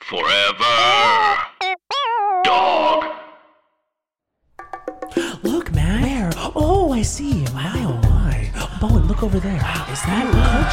Forever. Dog. Look, man. Where? Oh, I see. Wow. My. Bowen, look over there. Wow, is that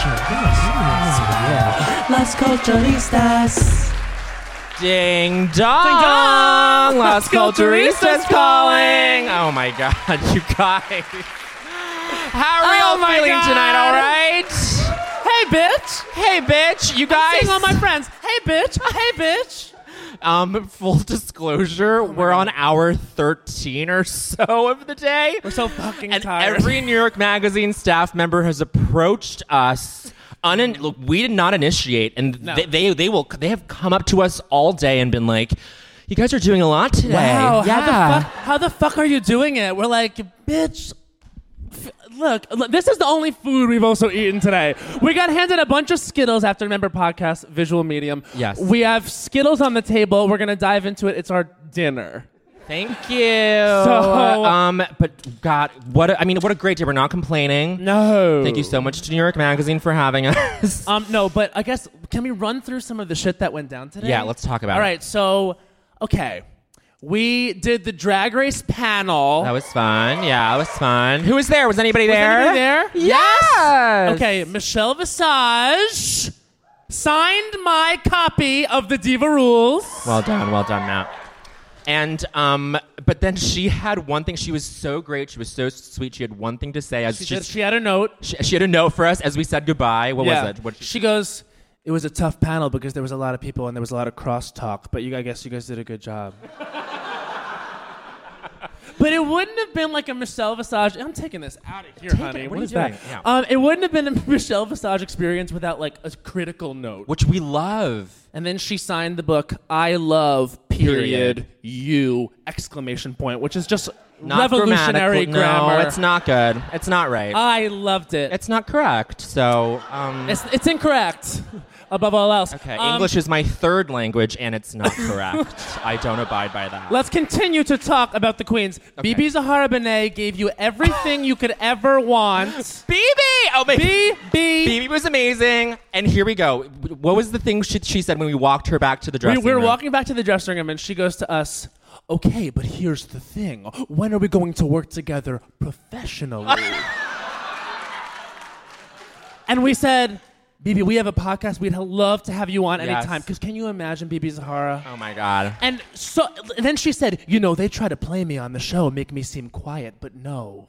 culture? Yes. Yeah. Las Culturistas. Ding dong! Las Culturistas calling! Oh my god, you guys. How are we all feeling tonight, all right? Hey, bitch. Hey, bitch, you guys. Seeing all my friends. Hey, bitch. Hey, bitch. Full disclosure, we're on hour 13 or so of the day. We're so fucking and tired. Every New York Magazine staff member has approached us. Look, we did not initiate, and No. they have come up to us all day and been like, "You guys are doing a lot today." Wow, yeah. how the fuck are you doing it? We're like, bitch, look, this is the only food we've also eaten today. We got handed a bunch of Skittles after Remember Podcast, visual medium. Yes. We have Skittles on the table. We're going to dive into it. It's our dinner. Thank you. But God, what a great day. We're not complaining. No. Thank you so much to New York Magazine for having us. No, but I guess, can we run through some of the shit that went down today? Yeah, let's talk about it. All right, so, okay. We did the Drag Race panel. That was fun. Yeah, it was fun. Who was there? Was anybody Was there? anybody there? Yes. Okay, Michelle Visage signed my copy of the Diva Rules. Well done, Matt. And but then she had one thing. She was so great. She was so sweet. She had one thing to say. She had a note. She had a note for us as we said goodbye. What was it? She goes, it was a tough panel because there was a lot of people and there was a lot of crosstalk, but I guess you guys did a good job. But it wouldn't have been like a Michelle Visage. I'm taking this out of here, honey. What are you that? doing? Yeah. It wouldn't have been a Michelle Visage experience without like a critical note. Which we love. And then she signed the book, I love, period, you, exclamation point, which is just Not revolutionary grammatical. grammar. No, it's not good. It's not right. I loved it. It's not correct. So, It's incorrect, above all else. Okay, English is my third language, and it's not correct. I don't abide by that. Let's continue to talk about the queens. Okay. Bibi Zahara Benet gave you everything you could ever want. Bibi! Oh, my Bibi! Bibi was amazing. And here we go. What was the thing she said when we walked her back to the dressing We were room? walking back to the dressing room, and she goes to us, okay, but here's the thing. When are we going to work together professionally? And we said, Bibi, we have a podcast. We'd love to have you on anytime. Because can you imagine Bibi Zahara? Oh, my God. And then she said, they try to play me on the show, make me seem quiet, but no.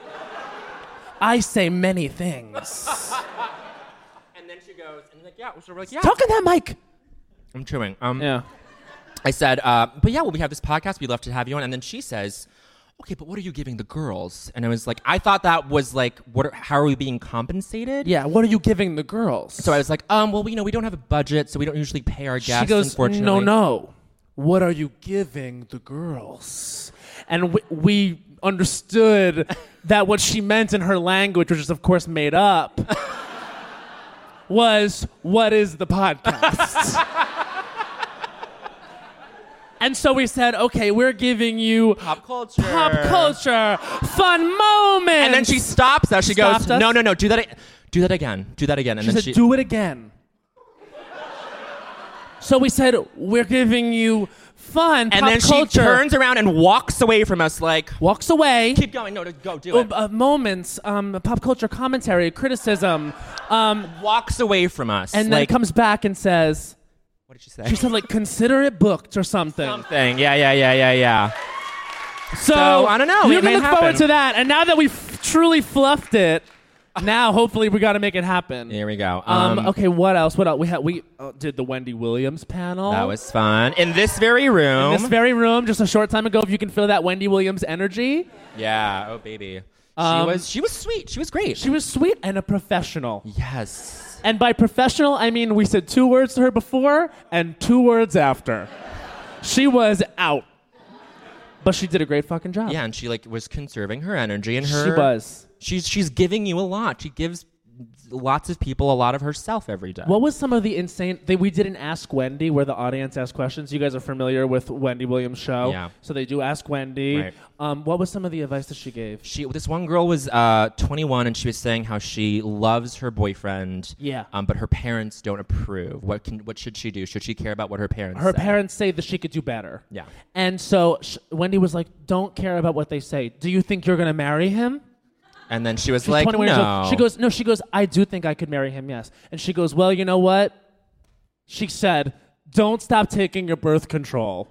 I say many things. And then she goes, and like, yeah. So we're like, yeah. Talk in that mic. I'm chewing. Yeah. I said, but yeah, well, we have this podcast. We'd love to have you on. And then she says, okay, but what are you giving the girls? And I was like, I thought that was like, how are we being compensated? Yeah, what are you giving the girls? So I was like, well, we don't have a budget, so we don't usually pay our guests, she goes, unfortunately. no. What are you giving the girls? And we understood that what she meant in her language, which is of course made up, was, what is the podcast? And so we said, okay, we're giving you Pop culture, fun moments. And then she stops us. She Stopped goes, us? no, do that again. And She then said, do it again. So we said, we're giving you fun, and pop then culture. she turns around and walks away from us like, Walks away. keep going. No, go do it. Moments, pop culture commentary, criticism. Walks away from us. And then like, comes back and says, what did she say? she said, like, consider it booked or something. Something. Yeah. So I don't know. You It can may look forward happen. to that. And now that we've truly fluffed it, now hopefully we got to make it happen. Here we go. Okay, what else? We did the Wendy Williams panel. That was fun. In this very room. In this very room, just a short time ago. If you can feel that Wendy Williams energy. Yeah. Oh, baby. She was sweet. She was great. She was sweet and a professional. Yes. And by professional, I mean we said 2 words to her before and 2 words after. She was out. But she did a great fucking job. Yeah, and she was conserving her energy and her. She was. She's giving you a lot. She gives lots of people a lot of herself every day. What was some of the insane... we did an Ask Wendy where the audience asked questions. You guys are familiar with Wendy Williams' show. Yeah. So they do Ask Wendy. Right. What was some of the advice that she gave? This one girl was 21, and she was saying how she loves her boyfriend. Yeah. But her parents don't approve. What should she do? Should she care about what her parents Her say? parents say that she could do better. Yeah. And so Wendy was like, don't care about what they say. Do you think you're going to marry him? And then she was She's like, 21 years no. old. She goes, I do think I could marry him, yes. And she goes, well, you know what? She said, don't stop taking your birth control.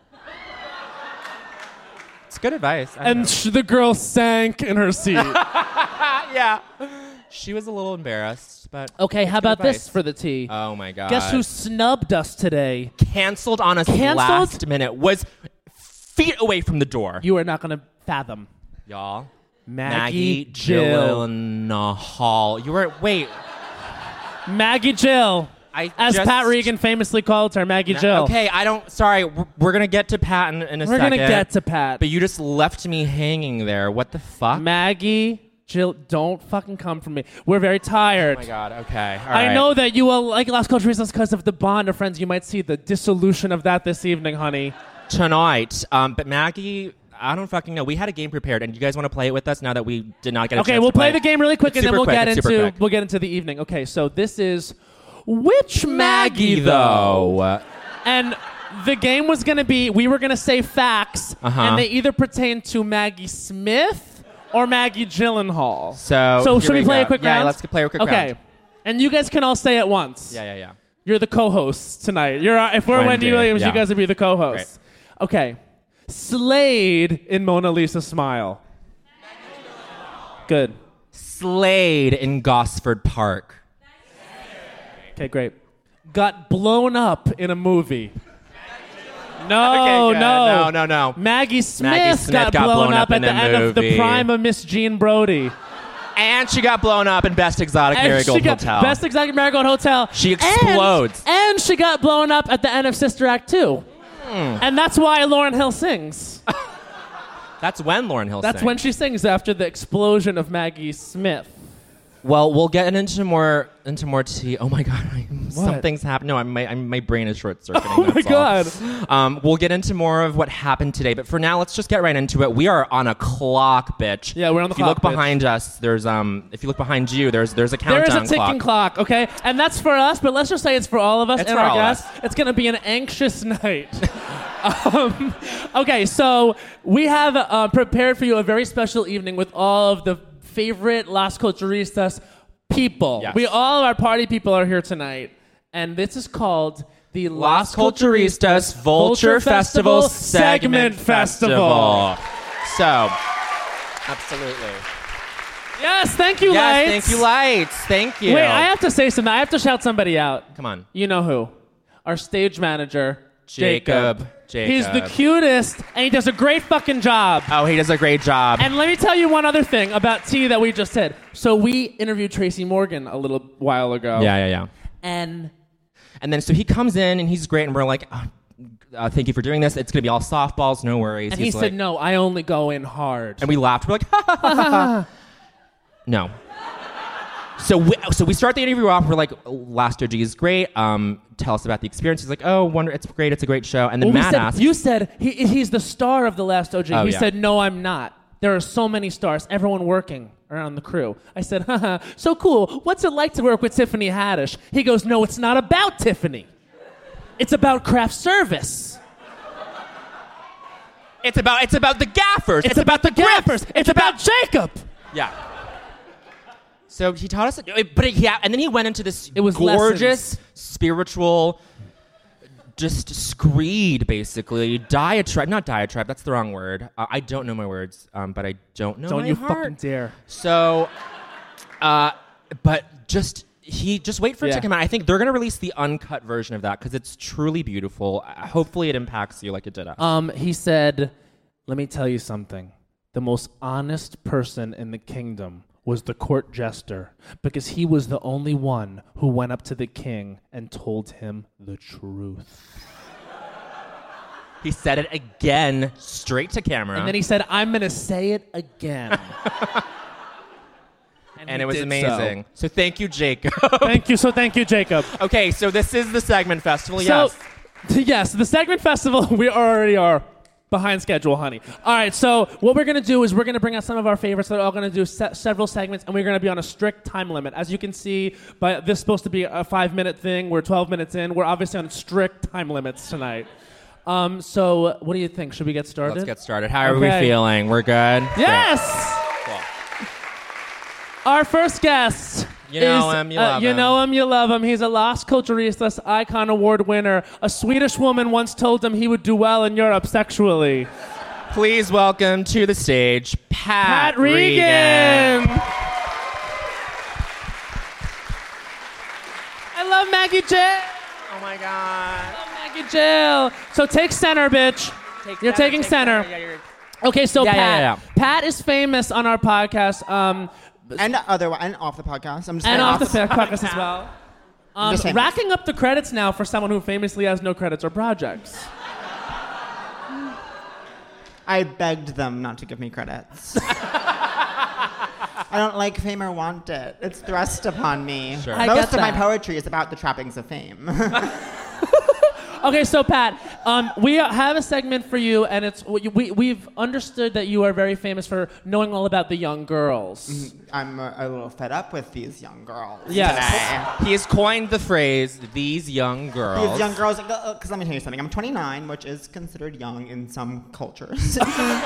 It's good advice. And the girl sank in her seat. Yeah. She was a little embarrassed, but... Okay, how about advice. this for the tea? Oh, my God. Guess who snubbed us today? Canceled on us Canceled? last minute. Was feet away from the door. You are not going to fathom. Y'all. Maggie Jill. Gyllenhaal. You were... Wait. Maggie Jill. As Pat Regan famously called her, Maggie Jill. Okay, Sorry, we're going to get to Pat in a second. We're going to get to Pat. But you just left me hanging there. What the fuck? Maggie Jill, don't fucking come for me. We're very tired. Oh, my God. Okay. All I right. know that you will like Las Culturistas because of the bond of friends. You might see the dissolution of that this evening, honey. Tonight. But Maggie... I don't fucking know. We had a game prepared, and you guys want to play it with us now that we did not get a chance Okay, we'll to play play the game really quick, and then we'll get into the evening. Okay, so this is Which Maggie, though? And the game was going to be, we were going to say facts, and they either pertain to Maggie Smith or Maggie Gyllenhaal. So should we play a quick round? Yeah, let's play a quick round. Okay, and you guys can all say at once. Yeah. You're the co-hosts tonight. If we're Wendy Williams, you guys would be the co-hosts. Great. Okay. Slade in Mona Lisa Smile. Good. Slade in Gosford Park. Okay, great. Got blown up in a movie. No. Maggie Smith got blown up at the end of the prime of Miss Jean Brody. And she got blown up in Best Exotic Marigold Hotel. Best Exotic Marigold Hotel. She explodes. And she got blown up at the end of Sister Act 2. And that's why Lauryn Hill sings. That's when Lauryn Hill sings. That's when she sings after the explosion of Maggie Smith. Well, we'll get into more tea. Oh my God, something's happened. No, my brain is short circuiting. Oh my God. We'll get into more of what happened today, but for now, let's just get right into it. We are on a clock, bitch. Yeah, we're on the clock. If you look behind us, there's if you look behind you, there's a countdown clock. There is a ticking clock, okay, and that's for us. But let's just say it's for all of us and our guests. It's gonna be an anxious night. Okay, so we have prepared for you a very special evening with all of the favorite Las Culturistas people. Yes. Our party people are here tonight. And this is called the Las Culturistas Vulture Festival Segment Festival. So, absolutely. Yes, thank you, Lights. Thank you, Lights. Thank you. Wait, I have to say something. I have to shout somebody out. Come on. You know who? Our stage manager, Jacob. He's the cutest, and he does a great fucking job. Oh, he does a great job. And let me tell you one other thing about tea that we just did. So we interviewed Tracy Morgan a little while ago. Yeah. And then so he comes in, and he's great, and we're like, thank you for doing this. It's going to be all softballs, no worries. And he said, no, I only go in hard. And we laughed. We're like, ha, ha, ha, ha. No. So we start the interview off. We're like, Last OG is great. Tell us about the experience. He's like, it's great. It's a great show. And then Matt asked. You said he's the star of the Last OG. Oh, he said, no, I'm not. There are so many stars. Everyone working around the crew. I said, haha, so cool. What's it like to work with Tiffany Haddish? He goes, no, it's not about Tiffany. It's about craft service. It's about the gaffers. It's about the gaffers. It's about Jacob. Yeah. So he taught us, and then he went into this gorgeous, lessons. Spiritual, just screed, basically. Not diatribe, that's the wrong word. I don't know my words, but I don't know my heart. Don't you fucking dare. So, but just wait for it to come out. I think they're going to release the uncut version of that because it's truly beautiful. Hopefully it impacts you like it did us. He said, let me tell you something. The most honest person in the kingdom was the court jester, because he was the only one who went up to the king and told him the truth. He said it again, straight to camera. And then he said, I'm going to say it again. And it was amazing. So thank you, Jacob. Thank you, Jacob. Okay, so this is the Segment Festival, yes. Yes, the Segment Festival, we already are behind schedule, honey. All right, so what we're going to do is we're going to bring out some of our favorites that are all going to do several segments, and we're going to be on a strict time limit. As you can see, this is supposed to be a 5-minute thing. We're 12 minutes in. We're obviously on strict time limits tonight. So what do you think? Should we get started? Let's get started. How are we feeling? We're good? Yes! Cool. Our first guest... You know him, you love him. You know him, you love him. He's a Las Culturistas Icon Award winner. A Swedish woman once told him he would do well in Europe sexually. Please welcome to the stage, Pat Regan. I love Maggie Jill. Oh my God. I love Maggie Jill. So take center, bitch. You're taking center. Okay, so Pat is famous on our podcast. And off the podcast. I'm just and off the podcast as well. Racking up the credits now for someone who famously has no credits or projects. I begged them not to give me credits. I don't like fame or want it. It's thrust upon me. Sure. Most of my poetry is about the trappings of fame. Okay, so Pat, we have a segment for you, and it's we've understood that you are very famous for knowing all about the young girls. I'm a little fed up with these young girls. Yes. He has coined the phrase, these young girls. These young girls, because let me tell you something. I'm 29, which is considered young in some cultures.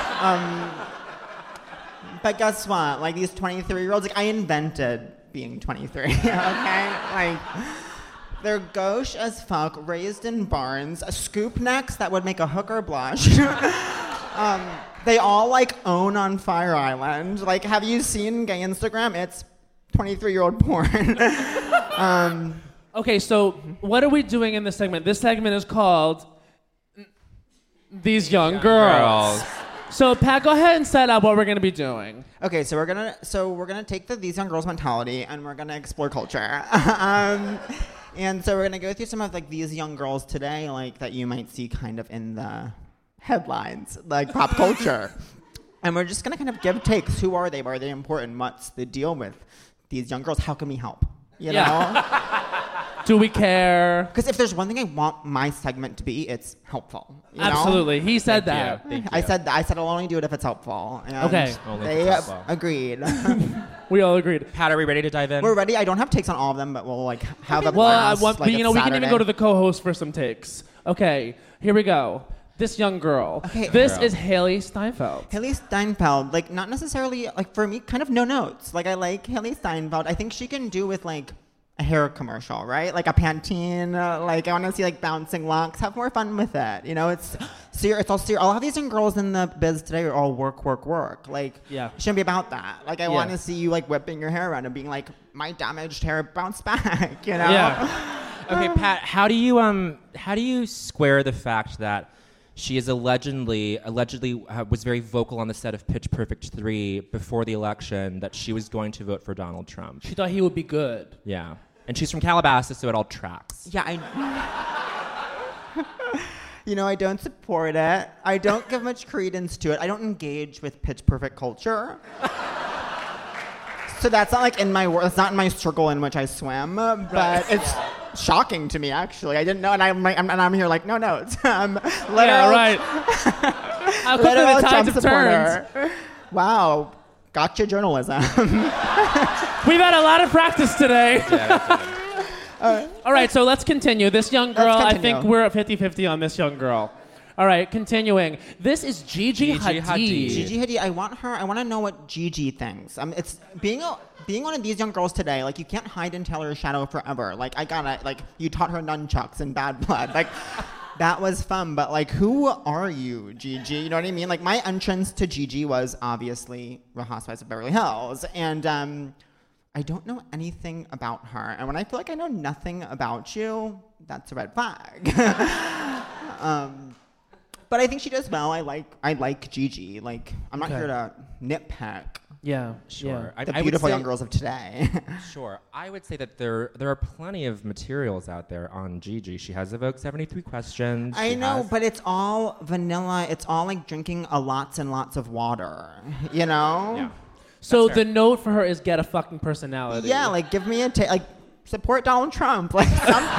But guess what? Like, these 23-year-olds, I invented being 23, okay? They're gauche as fuck, raised in barns, scoop necks that would make a hooker blush. They all, own on Fire Island. Have you seen gay Instagram? It's 23-year-old porn. Okay, so what are we doing in this segment? This segment is called These Young Girls. So, Pat, go ahead and set up what we're going to be doing. Okay, so we're gonna take the These Young Girls mentality, and we're gonna explore culture. And so we're going to go through some of these young girls today, that you might see kind of in the headlines, pop culture. And we're just going to kind of give takes. Who are they? Why are they important? What's the deal with these young girls? How can we help? You know? Do we care? Because if there's one thing I want my segment to be, it's helpful. You Absolutely. know? He said that. Thank you. I said I'll only do it if it's helpful. And okay. They agreed. We all agreed. Pat, are we ready to dive in? We're ready. I don't have takes on all of them, but we'll have a blast. Well, we can even go to the co-host for some takes. Okay, here we go. This young girl. Okay. This is Hailee Steinfeld. Hailee Steinfeld, not necessarily, for me, kind of no notes. I like Hailee Steinfeld. I think she can do with, a hair commercial, right? Like a Pantene. I want to see, bouncing locks. Have more fun with it. You know, it's serious. It's all serious. All of these young girls in the biz today are all work. It shouldn't be about that. I want to see you, whipping your hair around and being my damaged hair bounced back, you know? Yeah. Okay, Pat, how do you square the fact that she is allegedly was very vocal on the set of Pitch Perfect 3 before the election that she was going to vote for Donald Trump? She thought he would be good. Yeah. And she's from Calabasas, so it all tracks. Yeah, I don't support it. I don't give much credence to it. I don't engage with Pitch Perfect culture. So that's not in my world. It's not in my circle in which I swim. But it's shocking to me, actually. I didn't know, and I'm here no notes. Literal, yeah, right. How quickly the tides have turned. Wow, gotcha journalism. We've had a lot of practice today. All right, so let's continue. This young girl, I think we're at 50-50 on this young girl. All right, continuing. This is Gigi Hadid. Gigi Hadid. I want to know what Gigi thinks. It's being one of these young girls today. You can't hide in Taylor's shadow forever. You taught her nunchucks in Bad Blood. That was fun. But who are you, Gigi? You know what I mean? My entrance to Gigi was obviously Real Housewives of Beverly Hills, and I don't know anything about her. And when I feel I know nothing about you, that's a red flag. But I think she does well. I like Gigi. I'm not here to nitpick. Yeah, sure. Yeah. The beautiful young girls of today. Sure. I would say that there are plenty of materials out there on Gigi. She has a Vogue 73 questions. I know, but it's all vanilla. It's all drinking lots and lots of water. You know? Yeah. So the note for her is get a fucking personality. Yeah, like give me like support Donald Trump, like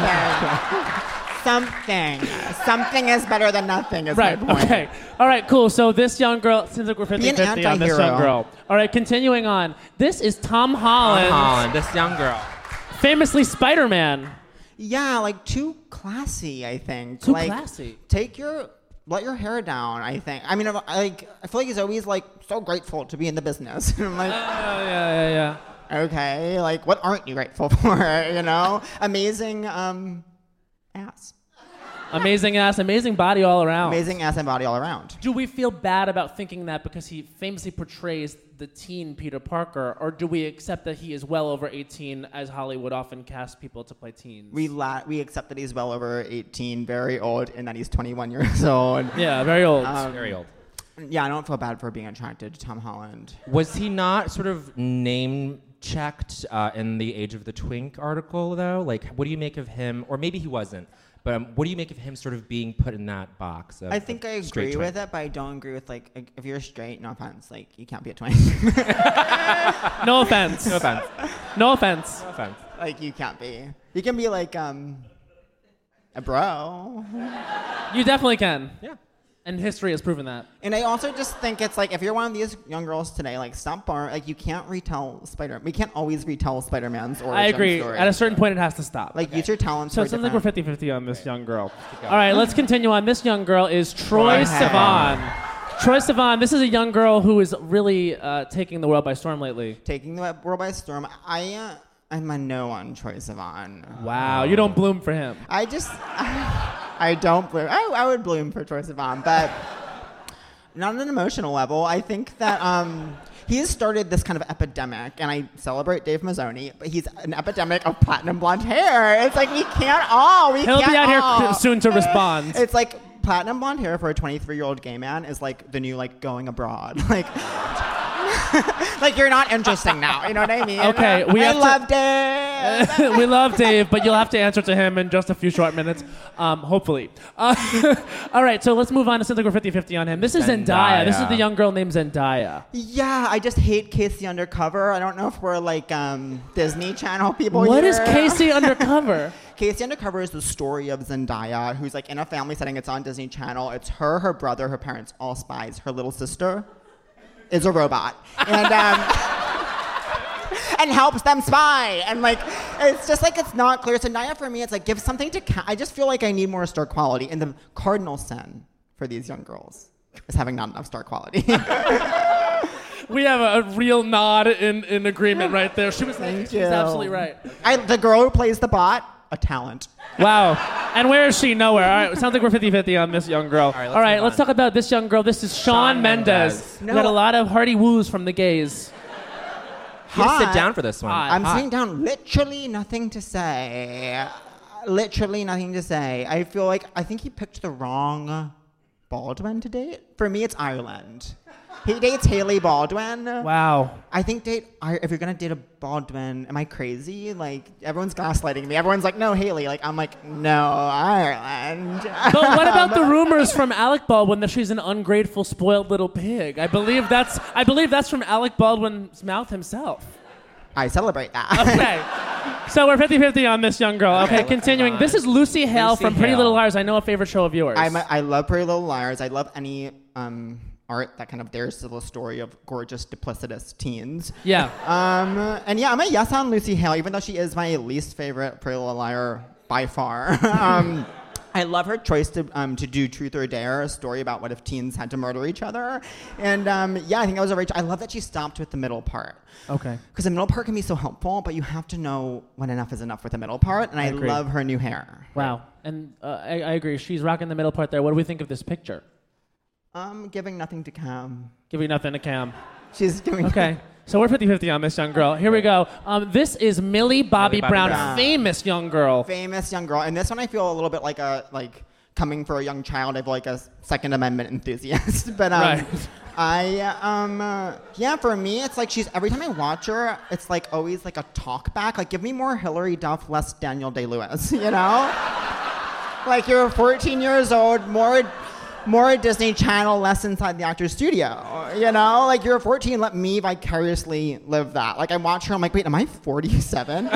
something. Something is better than nothing. Is right. My point. Okay. All right. Cool. So this young girl seems like we're 50-50 on this young girl. All right. Continuing on. This is Tom Holland. This young girl. Famously Spider-Man. Yeah, like too classy. I think. Too like, classy. Let your hair down, I think. I mean, I feel like he's always, like, so grateful to be in the business. I'm like, yeah. Okay, like, what aren't you grateful for, you know? Amazing ass. Amazing ass, amazing body all around. Amazing ass and body all around. Do we feel bad about thinking that because he famously portrays the teen Peter Parker, or do we accept that he is well over 18, as Hollywood often casts people to play teens? We accept that he's well over 18, very old, and that he's 21 years old. Yeah, very old. Very old. Yeah, I don't feel bad for being attracted to Tom Holland. Was he not sort of name-checked in the Age of the Twink article, though? Like, what do you make of him? Or maybe he wasn't. But what do you make of him sort of being put in that box? I think I agree with it, but I don't agree with, like, if you're straight, no offense, like, you can't be a twink. No offense. No offense. No offense. No offense. Like, you can't be. You can be, like, a bro. You definitely can. Yeah. And history has proven that. And I also just think it's like, if you're one of these young girls today, like, stop like, you can't retell we can't always retell Spider-Man's origin I agree. story. At a certain point, it has to stop. Like, use your talents So for it sounds like we're different- 50-50 on this young girl. All right, let's continue on. This young girl is Troye Sivan. Troye Sivan, this is a young girl who is really taking the world by storm lately. Taking the world by storm. I'm a no on Troye Sivan. Wow, you don't bloom for him. I don't bloom. I would bloom for Troye Sivan, but not on an emotional level. I think that he has started this kind of epidemic, and I celebrate Dave Mazzoni, but he's an epidemic of platinum blonde hair. It's like He'll be out here soon to respond. It's like platinum blonde hair for a 23-year-old gay man is like the new like going abroad. Like, like you're not interesting now. You know what I mean? Okay, I love Dave. We love Dave, but you'll have to answer to him in just a few short minutes, hopefully. All right, so let's move on. It seems like we're 50-50 on him. This is Zendaya. This is the young girl named Zendaya. Yeah, I just hate Casey Undercover. I don't know if we're like Disney Channel people What here. is Casey Undercover? Casey Undercover is the story of Zendaya, who's like in a family setting. It's on Disney Channel. It's her brother, her parents, all spies. Her little sister is a robot. And and helps them spy. And like, it's just like, it's not clear. Zendaya for me, it's like, give something to I just feel like I need more star quality. And the cardinal sin for these young girls is having not enough star quality. We have a real nod in agreement right there. She was absolutely right. The girl who plays the bot, a talent. Wow. And where is she? Nowhere. All right. It sounds like we're 50-50 on this young girl. All right. Let's talk about this young girl. This is Shawn Mendes. No. We got a lot of hearty woos from the gays. You have to sit down for this one. I'm sitting down. Literally nothing to say. Literally nothing to say. I think he picked the wrong Baldwin to date. For me, it's Ireland. He dates Hailey Baldwin. Wow. I think if you're gonna date a Baldwin, am I crazy? Like, everyone's gaslighting me. Everyone's like, no, Hailey. Like, I'm like, no, Ireland. But what about the rumors from Alec Baldwin that she's an ungrateful, spoiled little pig? I believe that's from Alec Baldwin's mouth himself. I celebrate that. Okay. So we're 50-50 on this young girl. Okay, continuing. This is Lucy Hale from Pretty Little Liars. I know a favorite show of yours. I love Pretty Little Liars. I love any art that kind of dares to tell a story of gorgeous, duplicitous teens. Yeah. And yeah, I'm a yes on Lucy Hale, even though she is my least favorite Pretty Little Liar by far. I love her choice to do Truth or Dare, a story about what if teens had to murder each other. And yeah, I think that was a great. I love that she stopped with the middle part. Okay. Because the middle part can be so helpful, but you have to know when enough is enough with the middle part. And I love her new hair. Wow. And I agree. She's rocking the middle part there. What do we think of this picture? Giving nothing to Cam. Giving nothing to Cam. She's giving. Okay. So we're 50-50 on this young girl. Here we go. This is Millie Bobby Brown, famous young girl. Famous young girl. And this one I feel a little bit like coming for a young child. I feel like a Second Amendment enthusiast. But right. Yeah, for me, it's like every time I watch her, it's like always like a talk back. Like, give me more Hillary Duff, less Daniel Day-Lewis, you know? Like, you're 14 years old, more more Disney Channel, less inside the actor's studio. You know, like you're 14, let me vicariously live that. Like I watch her, I'm like, wait, am I 47?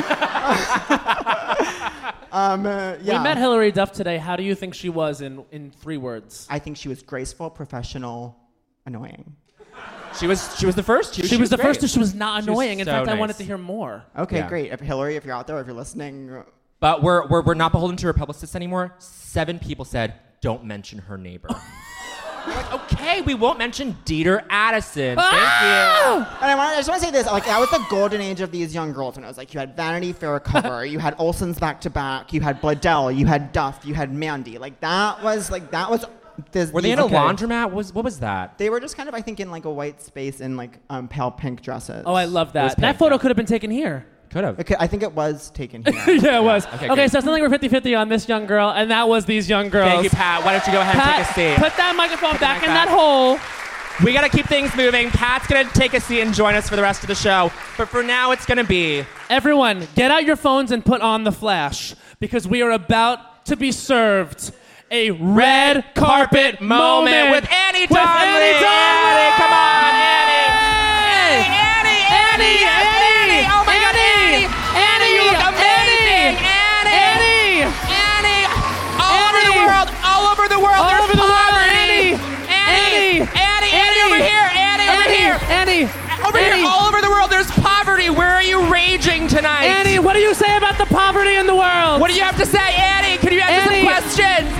Yeah. We met Hilary Duff today. How do you think she was in 3 words? I think she was graceful, professional, annoying. She was the first. She was the great. first. She was not annoying. In so fact, nice. I wanted to hear more. Okay, Yeah. great. If Hillary, if you're out there, if you're listening. But we're not beholden to her publicists anymore. 7 people said, don't mention her neighbor. We're like, okay, we won't mention Dieter Addison. Thank you. And I just want to say this, like that was the golden age of these young girls when it was like you had Vanity Fair cover, you had Olsen's back to back, you had Bladell, you had Duff, you had Mandy. Like that was. Were they in a laundromat? What was that? They were just kind of, I think, in like a white space in like pale pink dresses. Oh, I love was that. That pink, photo yeah. could have been taken here. Could have. Okay, I think it was taken here. Yeah, it was. Okay, Okay, great. so something we're 50-50 on this young girl, and that was these young girls. Thank you, Pat. Why don't you go ahead and take a seat? Put that microphone back in mic that back. hole. We got to keep things moving. Pat's going to take a seat and join us for the rest of the show. But for now, it's going to be... Everyone, get out your phones and put on the flash, because we are about to be served a red carpet moment with Annie With Donnelly. Annie Donnelly. Annie, come on, Annie. Oh my God, Annie. Annie, you look amazing. Annie. All over the world. There's poverty. Annie, over here. Annie, Over here, all over the world, there's poverty. Where are you raging tonight? Annie, what do you say about the poverty in the world? What do you have to say, Annie? Can you answer some questions?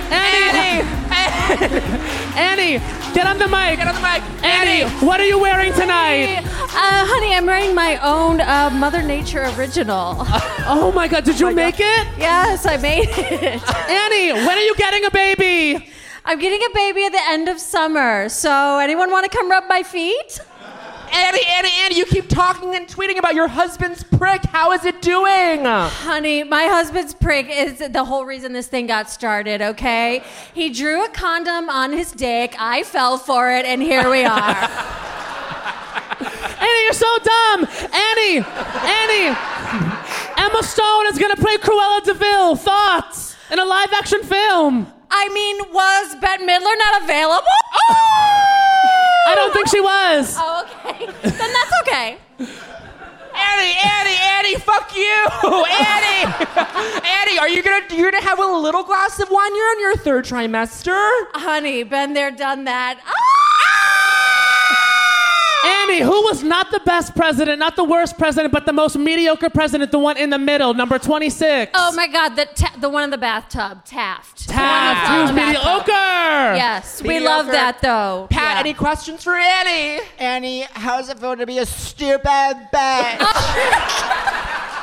Annie, get on the mic. Get on the mic. Annie, what are you wearing tonight? Honey, I'm wearing my own Mother Nature original. Oh my God, did you make it? Yes, I made it. Annie, when are you getting a baby? I'm getting a baby at the end of summer. So anyone want to come rub my feet? Annie, you keep talking and tweeting about your husband's prick. How is it doing? Honey, my husband's prick is the whole reason this thing got started, okay? He drew a condom on his dick. I fell for it, and here we are. Annie, you're so dumb. Annie, Emma Stone is going to play Cruella DeVille. Thoughts in a live-action film. I mean, was Bette Midler not available? I don't think she was. Oh, okay. Then that's okay. Annie, fuck you, Annie, are you gonna have a little glass of wine? You're on your 3rd trimester. Honey, been there, done that. Annie, who was not the best president, not the worst president, but the most mediocre president, the one in the middle, number 26. Oh my God, the one in the bathtub, Taft. Taft, he was mediocre. Yes, we love that though. Pat, Yeah. any questions for Annie? Annie, how's it feel to be a stupid bitch?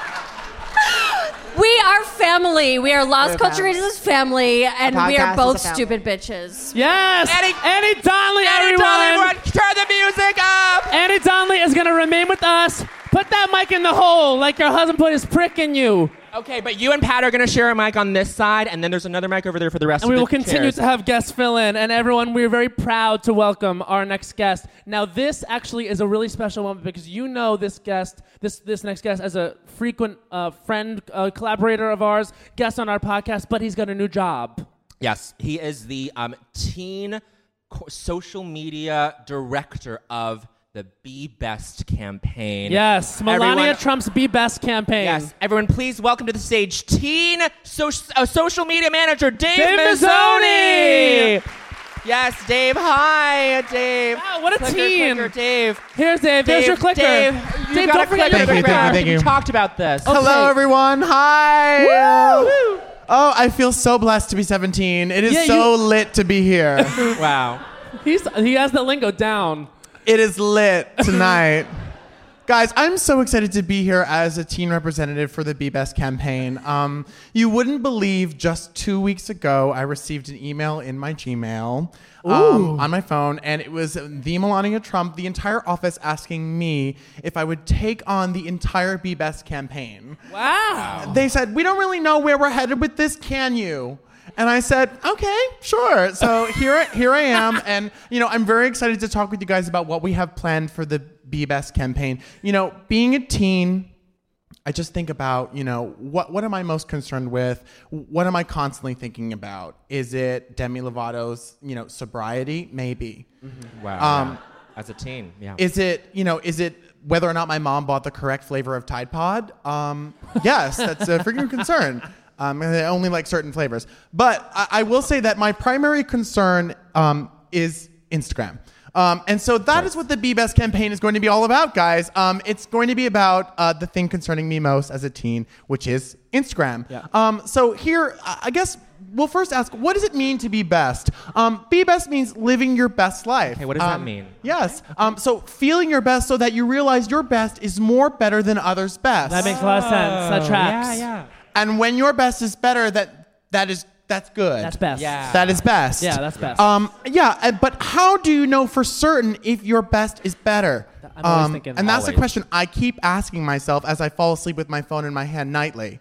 We are family. We are Las We're family. Culturistas family, and we podcast are is both a family. stupid bitches. Yes, Annie Donnelly, Annie everyone. Donnelly, turn the music up. Annie Donnelly is going to remain with us. Put that mic in the hole like your husband put his prick in you. Okay, but you and Pat are going to share a mic on this side, and then there's another mic over there for the rest And of we the will continue chairs. to have guests fill in. And everyone, we're very proud to welcome our next guest. Now, this actually is a really special moment because you know this guest, this next guest, as a frequent friend, collaborator of ours, guest on our podcast, but he's got a new job. Yes, he is the teen social media director of the Be Best campaign. Yes, Melania Everyone- Trump's Be Best campaign. Yes, everyone, please welcome to the stage teen social media manager Dave Dave Mazzoni. Yes, Dave. Hi, Dave. Wow, what a Clicker, team. clicker, Dave. Here's Dave. There's your clicker. Dave, you Dave, got don't a forget clicker. your clicker. Thank you. We talked about this. Hello, everyone. Hi. Woo! Oh, I feel so blessed to be 17. It is Yeah, so lit to be here. Wow. He has the lingo down. It is lit tonight. Guys, I'm so excited to be here as a teen representative for the Be Best campaign. You wouldn't believe just 2 weeks ago, I received an email in my Gmail on my phone, and it was the Melania Trump, the entire office asking me if I would take on the entire Be Best campaign. Wow. They said, we don't really know where we're headed with this, can you? And I said, okay, sure. So here I am. And, I'm very excited to talk with you guys about what we have planned for the Be Best campaign. Being a teen, I just think about, what am I most concerned with? What am I constantly thinking about? Is it Demi Lovato's, sobriety? Maybe. Mm-hmm. Wow. As a teen, yeah. Is it whether or not my mom bought the correct flavor of Tide Pod? Yes, that's a freaking concern. I only like certain flavors. But I will say that my primary concern is Instagram. And so that is what the Be Best campaign is going to be all about, guys. It's going to be about the thing concerning me most as a teen, which is Instagram. Yeah. So here, I guess we'll first ask, what does it mean to be best? Be best means living your best life. Okay, what does that mean? Yes. So feeling your best so that you realize your best is more better than others' best. That makes a lot of sense. That tracks. Yeah. And when your best is better, that's good. That's best. Yeah. That is best. Yeah, that's best. But how do you know for certain if your best is better? I'm always thinking. And that's the Always. question I keep asking myself as I fall asleep with my phone in my hand nightly.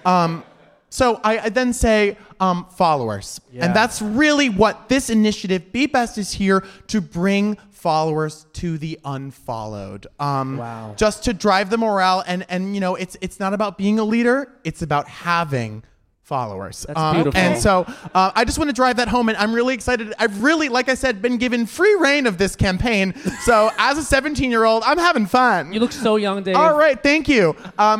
So I then say followers. Yeah. And that's really what this initiative, Be Best, is here to bring followers to the unfollowed. Wow. Just to drive the morale. And it's not about being a leader. It's about having followers. That's beautiful. And so I just want to drive that home, and I'm really excited. I've really, like I said, been given free reign of this campaign. So as a 17-year-old, I'm having fun. You look so young, Dave. All right, thank you.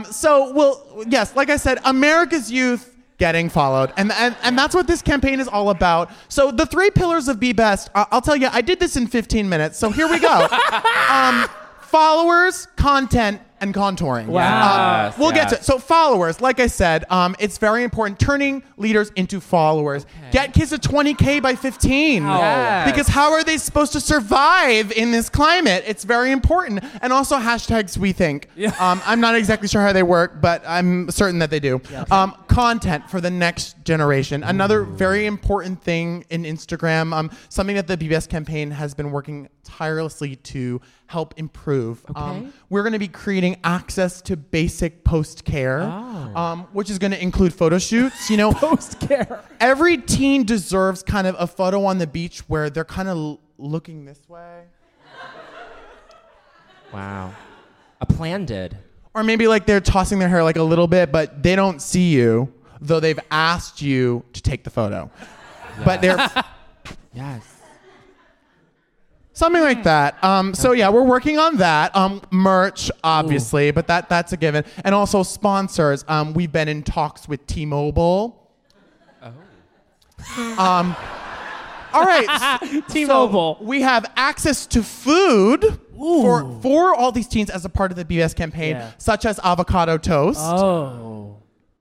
Yes, like I said, America's youth getting followed. And that's what this campaign is all about. So the 3 pillars of Be Best, I'll tell you, I did this in 15 minutes. So here we go. Followers, content, and contouring. Wow. We'll get to it. So followers, like I said, it's very important. Turning leaders into followers. Get kids to 20K by 15. Yes. Because how are they supposed to survive in this climate? It's very important. And also hashtags we think. Yeah. I'm not exactly sure how they work, but I'm certain that they do. Yeah. Content for the next generation. Another very important thing in Instagram, something that the Be Best campaign has been working tirelessly to help improve. We're going to be creating access to basic post-care, which is going to include photo shoots. Post-care. Every teen deserves kind of a photo on the beach where they're kind of looking this way. Wow. A plan did. Or maybe like they're tossing their hair like a little bit, but they don't see you, though they've asked you to take the photo. Yeah. But they're... Yes. Something like that. So yeah, we're working on that. Merch, obviously, but that's a given. And also sponsors. We've been in talks with T-Mobile. All right. T-Mobile. So we have access to food for all these teens as a part of the BS campaign, such as avocado toast. Oh.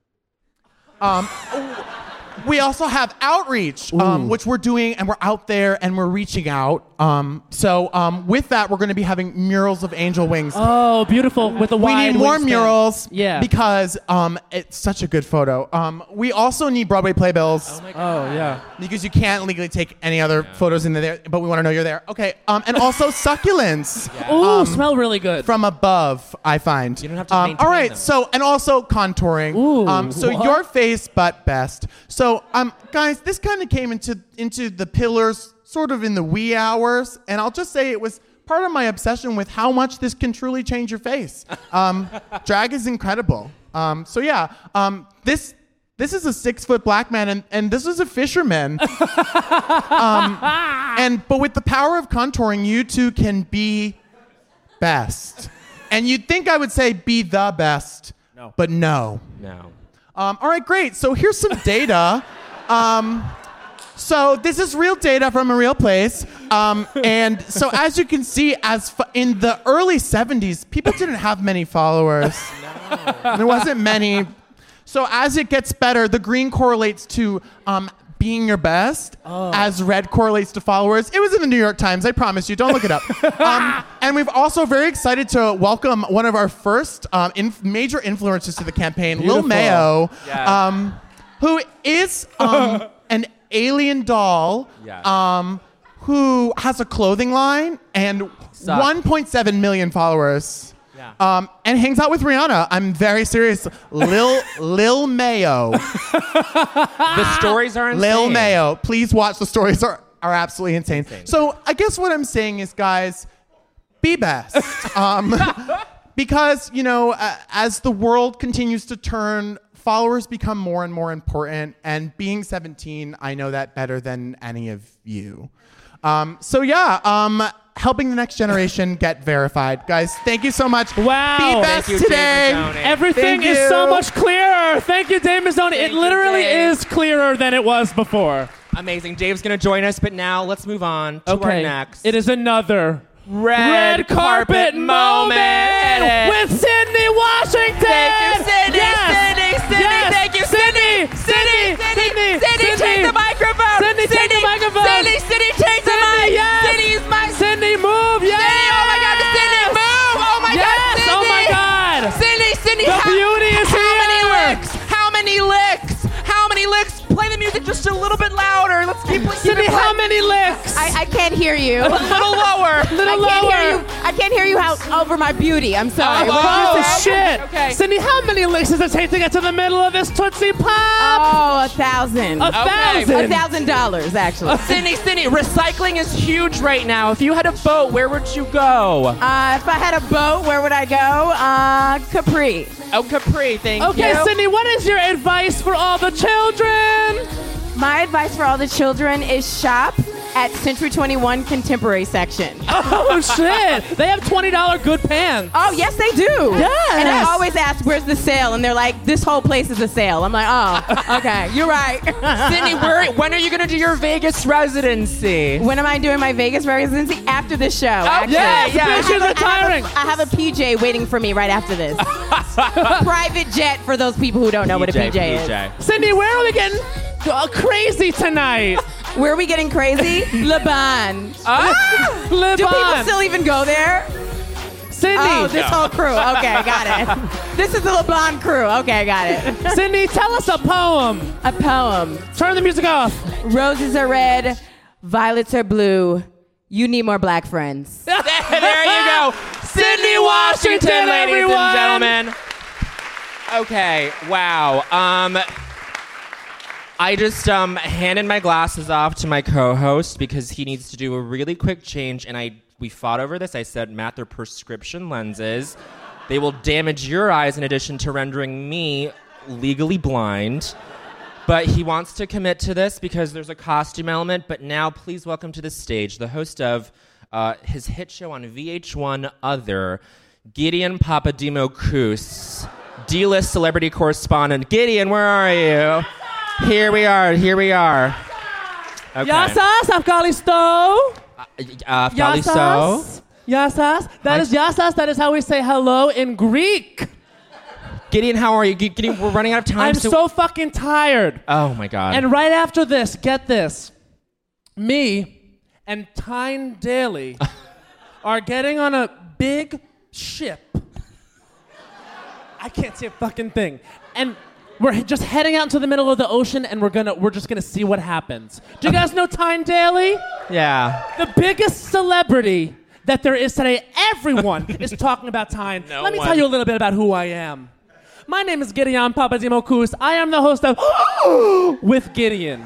We also have outreach, which we're doing, and we're out there and we're reaching out. So with that, we're going to be having murals of angel wings. Oh, beautiful. With the We wide need more wingspan. murals because it's such a good photo. We also need Broadway playbills Oh, yeah. because you can't legally take any other photos in there, but we want to know you're there. Okay, and also succulents. Ooh, smell really good. From above, I find. You don't have to maintain all right, them. so, and also contouring. Ooh, so what? your face, but best. So, guys, this kind of came into the pillars sort of in the wee hours, and I'll just say it was part of my obsession with how much this can truly change your face. Drag is incredible. So yeah, this is a 6-foot black man, and this is a fisherman. But with the power of contouring, you two can be best. And you'd think I would say be the best, but no. No. All right, great. So here's some data. So this is real data from a real place. And so as you can see, in the early 70s, people didn't have many followers. No. There wasn't many. So as it gets better, the green correlates to being your best, as red correlates to followers. It was in the New York Times, I promise you. Don't look it up. And we've also very excited to welcome one of our first major influencers to the campaign, Lil Mayo, who is an alien doll who has a clothing line and 1.7 million followers. And hangs out with Rihanna. I'm very serious. Lil Mayo. The stories are insane. Lil Mayo. Please watch. The stories are absolutely insane. So I guess what I'm saying is, guys, be best. Because, as the world continues to turn, followers become more and more important. And being 17, I know that better than any of you. Helping the next generation get verified. Guys, thank you so much. Wow. Be best you, today. Dave Mazzoni. Everything is so much clearer. Thank you, Dave Mazzoni. It literally is clearer than it was before. Amazing. Dave's going to join us, but now let's move on to our next. It is another red carpet moment with Sydney Washington. Thank you, Sydney. Yes. Sydney. Yes. Thank you, Sydney. Sydney, take the microphone. Sydney, take the microphone. Sydney, take the mic. Yes. Sydney's my. Sydney, move. Yes. Sydney, oh my God, Sydney, move. Oh my Yes. God, Sydney. Oh my God. Sydney. The beauty is How here. many licks? How many licks? Play the music just a little bit louder. Let's keep Sydney, how many licks? I can't hear you. A little lower. I can't hear you over my beauty. I'm sorry. Oh, shit. Okay. Sydney, how many licks does it take to get to the middle of this Tootsie Pop? Oh, 1,000. $1,000, actually. Sydney, recycling is huge right now. If you had a boat, where would you go? If I had a boat, where would I go? Capri. Oh, Capri, thank you. Okay, Sydney, what is your advice for all the children? My advice for all the children is shop at Century 21 Contemporary section. Oh, shit. They have $20 good pants. Oh, yes, they do. Yes. And I always ask, where's the sale? And they're like, this whole place is a sale. I'm like, oh, okay, you're right. Sydney, when are you going to do your Vegas residency? When am I doing my Vegas residency? After the show, actually. Yes, bitches are tiring. I have a PJ waiting for me right after this. Private jet for those people who don't know what a PJ is. Sydney, where are we getting crazy tonight? Where are we getting crazy? Lebanon. Live Do people on. still even go there? Sydney. Oh, this whole crew. Okay, got it. This is the LeBron crew. Okay, got it. Sydney, tell us a poem. A poem. Turn the music off. Roses are red, violets are blue. You need more black friends. There you go. Sydney Washington, ladies everyone. and gentlemen. Okay, wow. I just handed my glasses off to my co-host because he needs to do a really quick change, and we fought over this. I said, Matt, they're prescription lenses. They will damage your eyes in addition to rendering me legally blind. But he wants to commit to this because there's a costume element. But now, please welcome to the stage the host of his hit show on VH1, Other, Gideon Papadimokous, D-list celebrity correspondent. Gideon, where are you? Here we are. Okay. Yasas, Afghalisto. Afghalisto. Yasas. That is Yasas. That is how we say hello in Greek. Gideon, how are you? Gideon, we're running out of time. I'm so fucking tired. Oh, my God. And right after this, get this. Me and Tyne Daly are getting on a big ship. I can't see a fucking thing. And we're just heading out into the middle of the ocean, and we're just gonna see what happens. Do you guys know Tyne Daly? Yeah. The biggest celebrity that there is today. Everyone is talking about Tyne. Let me tell you a little bit about who I am. My name is Gideon Papadimokous. I am the host of With Gideon.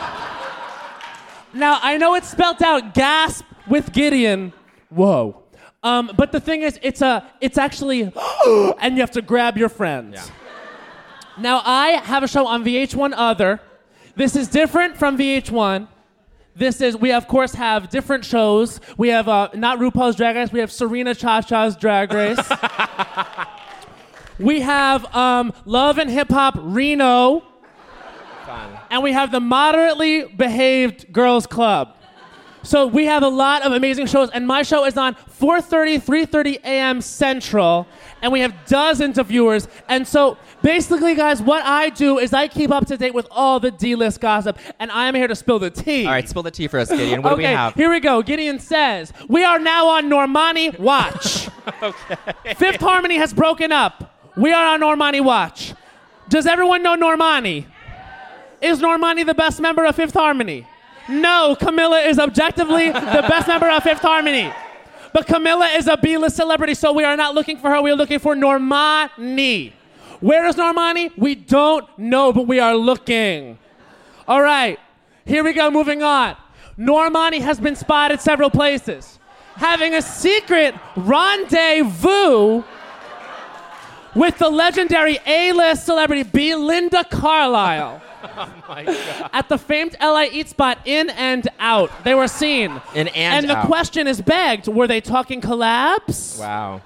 Now, I know it's spelled out gasp with Gideon. Whoa. But the thing is, it's actually and you have to grab your friends. Yeah. Now, I have a show on VH1 Other. This is different from VH1. We of course have different shows. We have not RuPaul's Drag Race. We have Serena Chacha's Drag Race. We have Love and Hip Hop Reno. Fun. And we have the Moderately Behaved Girls Club. So we have a lot of amazing shows, and my show is on 4:30, 3:30 a.m. Central, and we have dozens of viewers. And so basically, guys, what I do is I keep up to date with all the D-list gossip, and I am here to spill the tea. All right, spill the tea for us, Gideon. What do we have? Here we go. Gideon says, we are now on Normani Watch. Okay. Fifth Harmony has broken up. We are on Normani Watch. Does everyone know Normani? Is Normani the best member of Fifth Harmony? No, Camilla is objectively the best member of Fifth Harmony. But Camilla is a B-list celebrity, so we are not looking for her. We are looking for Normani. Where is Normani? We don't know, but we are looking. All right, here we go, moving on. Normani has been spotted several places, having a secret rendezvous with the legendary A-list celebrity Belinda Carlisle. Oh my God. At the famed LA Eat spot In and Out. They were seen. And the question is begged, were they talking collabs? Wow.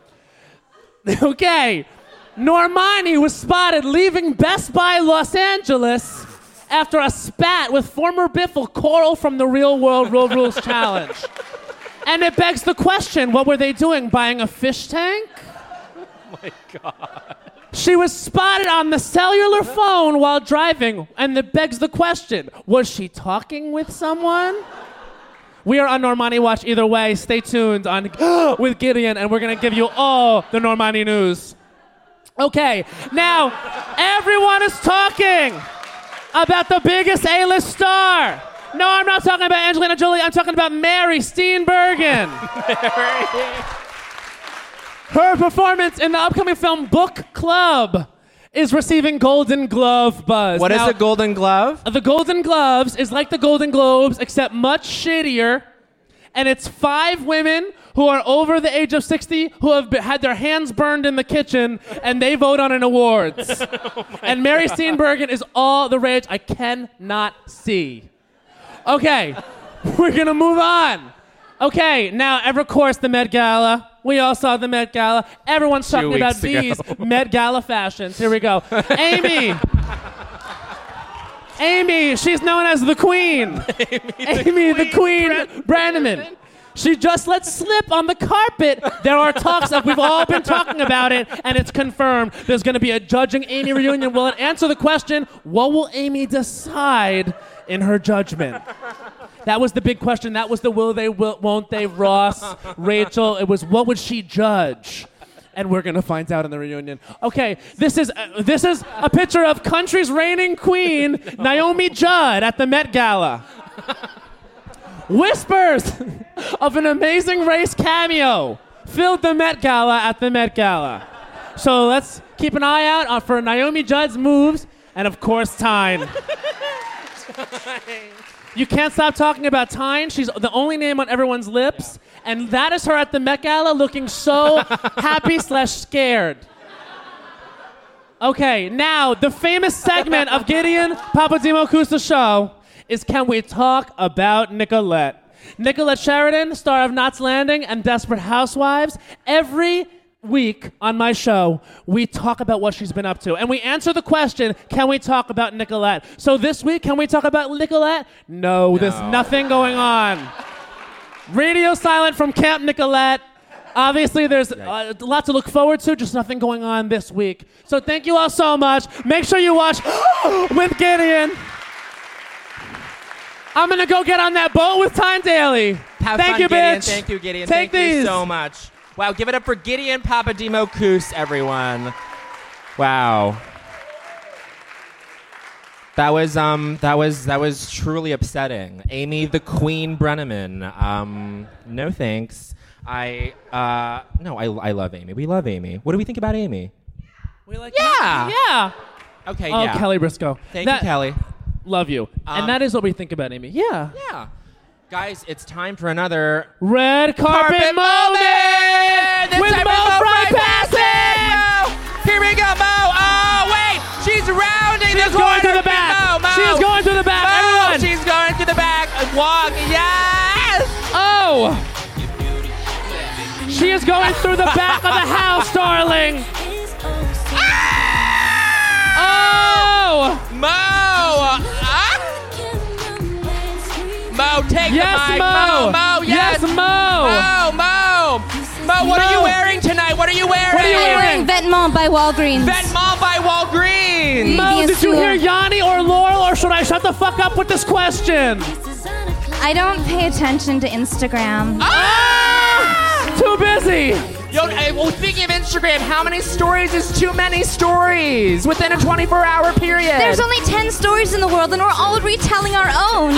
Okay. Normani was spotted leaving Best Buy Los Angeles after a spat with former Biffle Coral from the Real World Road Rules Challenge. And it begs the question, what were they doing? Buying a fish tank? Oh my God. She was spotted on the cellular phone while driving, and it begs the question, was she talking with someone? We are on Normani Watch either way. Stay tuned on with Gideon, and we're going to give you all the Normani news. Okay, now everyone is talking about the biggest A-list star. No, I'm not talking about Angelina Jolie. I'm talking about Mary Steenburgen. Her performance in the upcoming film Book Club is receiving Golden Glove buzz. What is a Golden Glove? The Golden Gloves is like the Golden Globes, except much shittier. And it's 5 women who are over the age of 60 who have had their hands burned in the kitchen, and they vote on an awards. And Mary Steenburgen is all the rage I cannot see. Okay, we're going to move on. Okay, now, of course, the Met Gala. We all saw the Met Gala. Everyone's talking about these Met Gala fashions. Here we go. Amy, she's known as the Queen. Amy the Queen Brannaman. She just let slip on the carpet. There are talks of, we've all been talking about it, and it's confirmed. There's going to be a Judging Amy reunion. Will it answer the question, what will Amy decide in her judgment? That was the big question. That was the will they, won't they, Ross, Rachel. It was what would she judge? And we're going to find out in the reunion. Okay, this is a picture of country's reigning queen, Naomi Judd, at the Met Gala. Whispers of an Amazing Race cameo filled the Met Gala at the Met Gala. So let's keep an eye out for Naomi Judd's moves and, of course, Tyne. You can't stop talking about Tyne. She's the only name on everyone's lips. And that is her at the Met Gala looking so happy/scared. Okay, now the famous segment of Gideon Papadimos' show is Can We Talk About Nicolette? Nicolette Sheridan, star of Knots Landing and Desperate Housewives. Every week on my show, we talk about what she's been up to. And we answer the question, can we talk about Nicolette? So this week, can we talk about Nicolette? No, there's nothing going on. Radio silent from Camp Nicolette. Obviously, there's a lot to look forward to, just nothing going on this week. So thank you all so much. Make sure you watch with Gideon. I'm going to go get on that boat with Tyne Daly. Have Thank fun, you, Gideon. bitch. Thank you, Gideon. Take Thank you these. so much. Wow, give it up for Gideon Papadimos, everyone. Wow. That was truly upsetting. Amy the Queen Brenneman. No thanks. I love Amy. We love Amy. What do we think about Amy? We like Yeah. Okay, Oh, yeah. Kelly Briscoe. Thank you, Kelly. Love you. And that is what we think about Amy. Yeah. Yeah. Guys, it's time for another Red Carpet Moment This with time Mo it's Fry Passing. Mo. Here we go, Mo. Oh, wait. She's rounding She's the going corner. to the back. Mo. She's going to the back. Mo. Everyone. She's going to the back. Walk. Yes. Oh. She is going through the back of the house, darling. Oh. Mo. Mo, take the mic. Mo. Mo, yes. Yes, Mo. Mo, what are you wearing tonight? What are you wearing? What are you wearing? Vetements by Walgreens. Vetements by Walgreens. Mo, did you hear Yanni or Laurel, or should I shut the fuck up with this question? I don't pay attention to Instagram. Too busy. Well, speaking of Instagram, how many stories is too many stories within a 24-hour period? There's only 10 stories in the world, and we're all retelling our own.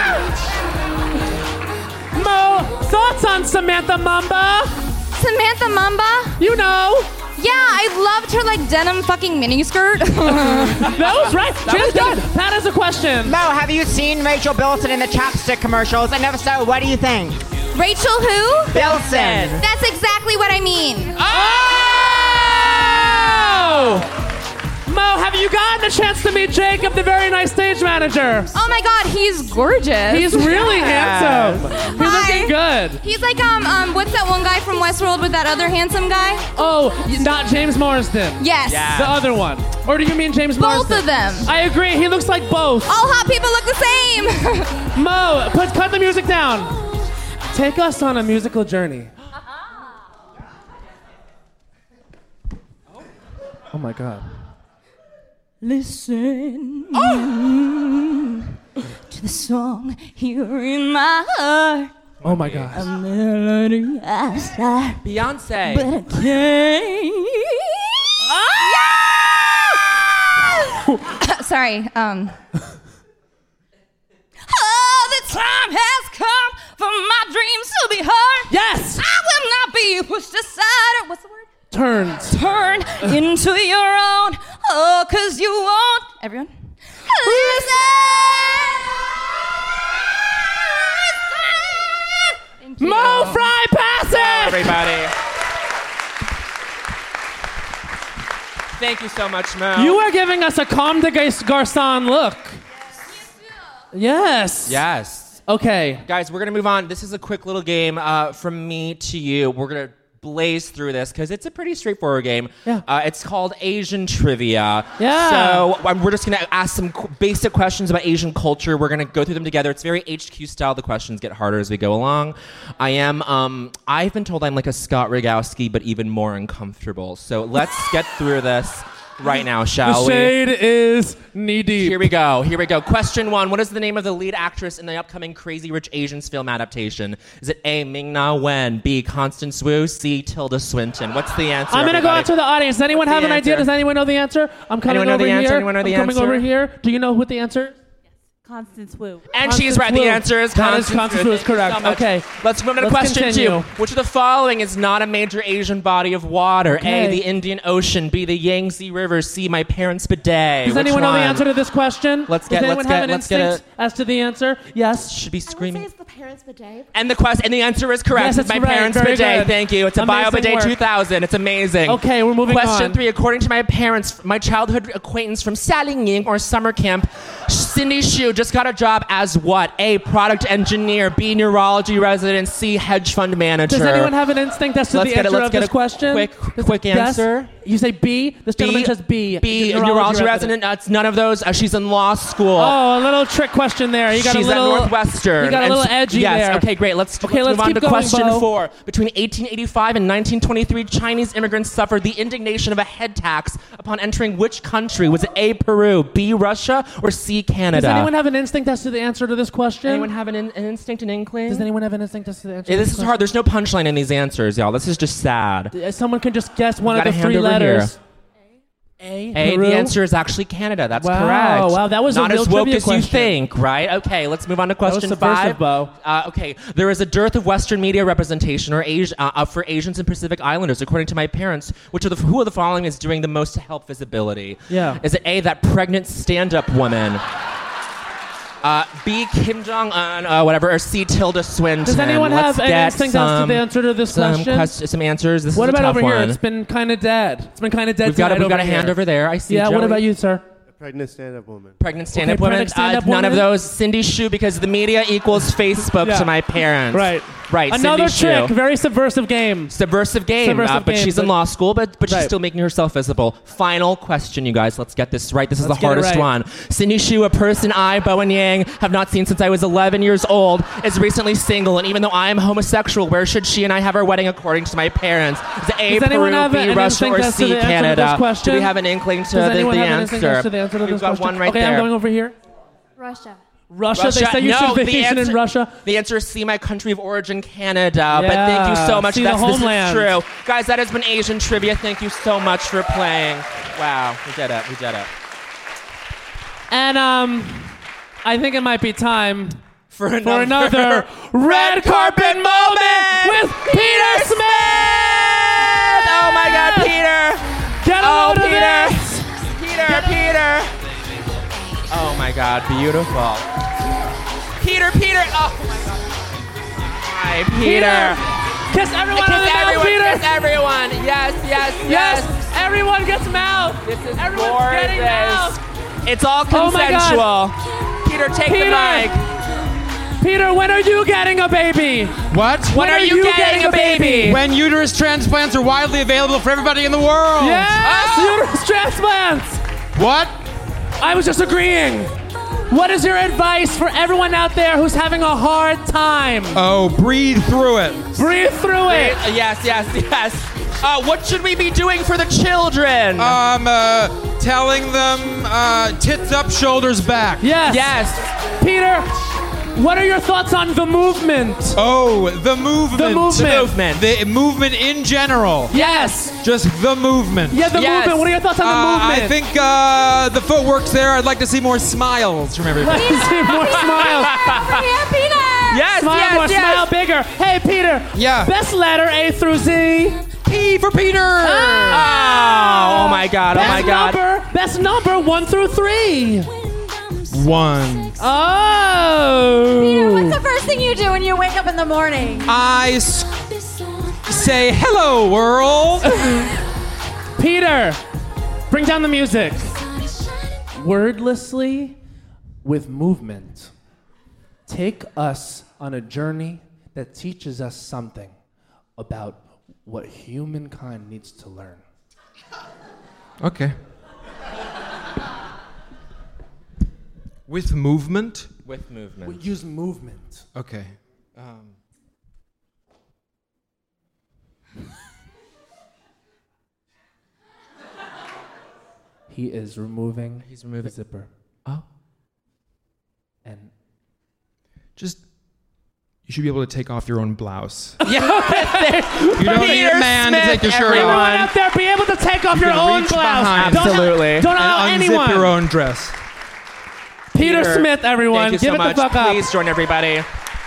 Mo, thoughts on Samantha Mumba? Samantha Mumba? You know. Yeah, I loved her like denim fucking miniskirt. That was right. She was good. Pat has a question. Mo, have you seen Rachel Bilson in the chapstick commercials? And if so, what do you think? Rachel who? Bilson. That's exactly what I mean. Mo! Mo, have you gotten a chance to meet Jacob, the very nice stage manager? Oh my God, he's gorgeous. He's really handsome. He's looking good. He's like what's that one guy from Westworld with that other handsome guy? Oh, not James Marsden. Yes. Yeah. The other one. Or do you mean James Marsden? Both of them. I agree. He looks like both. All hot people look the same. Mo, cut the music down. Take us on a musical journey. Oh my God. Listen to the song here in my heart. Oh my gosh. A melody outside, Beyonce. but I can't. Sorry. Oh, the time has come for my dreams to be heard. Yes. I will not be pushed aside. What's the word? Turns. Turn into your own. Oh, 'cause you won't. Everyone? Listen. Mo Fry, pass it! Everybody. Thank you so much, Mo. You are giving us a Comme des Garçons look. Yes. Yes. Okay. Guys, we're going to move on. This is a quick little game from me to you. We're going to blaze through this because it's a pretty straightforward game. Yeah. It's called Asian Trivia. Yeah. So we're just going to ask some basic questions about Asian culture. We're going to go through them together. It's very HQ style. The questions get harder as we go along. I've been told I'm like a Scott Rogowski, but even more uncomfortable. So let's get through this right now, shall The shade is knee deep. Here we go. Question 1. What is the name of the lead actress in the upcoming Crazy Rich Asians film adaptation? Is it A, Ming-Na Wen, B, Constance Wu, C, Tilda Swinton? What's the answer? I'm going to go out to the audience. Does anyone have an idea? Does anyone know the answer? I'm coming Anyone know over the here. answer? Anyone know the I'm coming answer? over here. Do you know what the answer is? Constance Wu. And she's right. Wu. The answer is That is Constance Constance Wu is correct. Thank you so much. Okay. Let's move on to Let's question continue. 2. Which of the following is not a major Asian body of water? Okay. A, the Indian Ocean. B, the Yangtze River. C, my parents' bidet. Does Which anyone know the one? answer to this question? Let's Does get- anyone let's have get- an let's get instinct as to the answer? Yes. Should be screaming. It's the parents' bidet. And the answer is correct. Yes, it's that's my right. parents' Very bidet. good. Thank you. It's a Amazing Bio Bidet work. 2000. It's amazing. Okay, we're moving Question on. 3. According to my parents, my childhood acquaintance from Salinging or summer camp, Cindy Hsu just got a job as what? A, product engineer. B, neurology resident. C, hedge fund manager. Does anyone have an instinct as to Let's the get it- answer let's of get this a question? quick Yes? answer. You say B? This gentleman says B. B, neurology resident. It's none of those. She's in law school. Oh, a little trick question there. You got She's a little at Northwestern. You got a And little edgy yes, there. okay, great. Let's Okay, move let's on keep to going, question Bo. 4. Between 1885 and 1923, Chinese immigrants suffered the indignation of a head tax upon entering which country? Was it A, Peru, B, Russia, or C, Canada? Does anyone have an instinct as to the answer to this question? Anyone have an instinct, an inkling? Does anyone have an instinct as to the answer? Yeah, to this is hard. There's no punchline in these answers, y'all. This is just sad. Someone can just guess one of Got a the hand 3 over letters. here. A, A, Peru? the answer is actually Canada. That's Wow, correct. wow, that was a not real as woke trivia as you question. think, right? Okay, let's move on to question subversive, 5. Bo. Okay, there is a dearth of Western media representation for Asians and Pacific Islanders, according to my parents. Who of the following is doing the most to help visibility? Yeah. Is it A, that pregnant stand-up woman? B, Kim Jong-un, whatever, or C, Tilda Swinton. Does anyone Let's have an get instinct as to the answer to this question? some answers. This What is a about tough over here? one. It's been kind of dead. It's been kind of dead. We've got tonight a over hand here. over there. I see. Yeah. What Joey. about you, sir? Pregnant stand-up woman. Pregnant stand-up Okay, woman. pregnant stand-up None of woman. those. Cindy Hsu, because the media equals Facebook Yeah. to my parents. Right. Right. Another Cindy trick. Hsu. Very subversive game. Subversive game. Subversive But game, she's in but- law school, but she's Right. still making herself visible. Final question, you guys. Let's get this right. This is Let's the get it hardest right. one. Cindy Hsu, a person I, Bowen Yang, have not seen since I was 11 years old, is recently single. And even though I am homosexual, where should she and I have our wedding according to my parents? Is it A, Does anyone Peru, have B, an Russia, instinct or as to C, the answer to Canada? this question? Do we have an inkling to Does the anyone have an instinct as answer? to the answer to We've this got question? one right okay, there. I'm going over here. Russia. Russia. They say you no, should the vacation answer, in Russia. The answer is C, my country of origin, Canada. But Yeah, thank you so much. see the This is homeland. true. Guys, that has been Asian Trivia. Thank you so much for playing. Wow, we did it. We did it. And I think it might be time For another red carpet moment with Peter Smith. Oh my God, Peter! Get a Oh, load of Peter! this. Peter! Oh my God, beautiful. Peter! Oh my God. Hi, Peter. Kiss everyone on the Kiss mouth, everyone, Peter. kiss everyone. Yes. Yes. Everyone gets mouth. This is Everyone's getting mouth. It's all Oh my God. consensual. Peter, take the mic. Peter, when are you getting a baby? What? When are you getting a baby? When uterus transplants are widely available for everybody in the world. Yes, uterus transplants. What? I was just agreeing. What is your advice for everyone out there who's having a hard time? Oh, breathe through it. Breathe through it. Yes. What should we be doing for the children? Telling them tits up, shoulders back. Yes. Peter, what are your thoughts on the movement? Oh, the movement. The movement. The movement in general. Yes. Just the movement. Yeah, the movement. What are your thoughts on the movement? I think the footwork's there. I'd like to see more smiles from everybody. See more smiles. Yeah, Peter. Yes, Smile more, smile bigger. Hey, Peter. Yeah. Best letter, A through Z. P for Peter. Oh my God. Best number, 1 through 3. 1. Oh. Peter, what's the first thing you do when you wake up in the morning? I say hello, world. Peter, bring down the music. Wordlessly with movement. Take us on a journey that teaches us something about what humankind needs to learn. Okay. With movement? With movement. We use movement. Okay. He is removing. He's removing the zipper. Oh. And you should be able to take off your own blouse. Yeah. You don't need a man to take your shirt everyone off. out there, be able to take off your can own reach blouse. behind. Absolutely. Don't allow And anyone. unzip your own dress. Peter Smith, everyone. Thank you Give so it much. the fuck up. Please join everybody.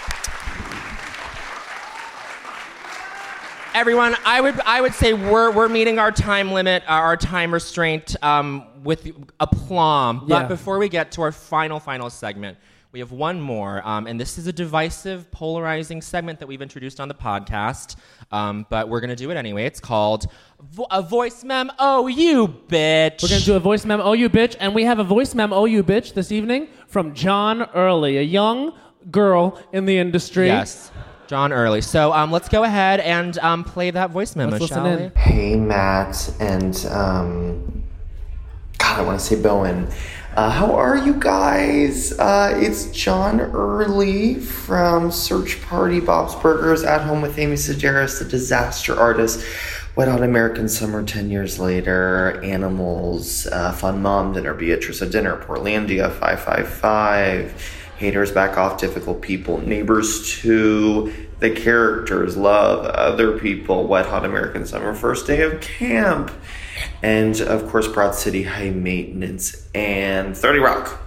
Everyone, I would say we're meeting our time limit, our time restraint with aplomb. But Yeah. before we get to our final segment, we have one more, and this is a divisive, polarizing segment that we've introduced on the podcast, but we're going to do it anyway. It's called a Voice Mem Oh You Bitch. We're going to do a voice memo, oh you bitch, and we have a voice memo, oh you bitch, this evening from John Early, a young girl in the industry. Yes, John Early. So let's go ahead and play that voice memo, Let's listen shall in. we? Hey, Matt, and God, I want to say Bowen. How are you guys? It's John Early from Search Party, Bob's Burgers, At Home with Amy Sedaris, The Disaster Artist, Wet Hot American Summer, 10 Years Later, Animals, Fun Mom, Dinner, Beatrice at Dinner, Portlandia, 555, Haters Back Off, Difficult People, Neighbors 2, The Characters, Love, Other People, Wet Hot American Summer, First Day of Camp, and of course Broad City, High Maintenance, and 30 Rock.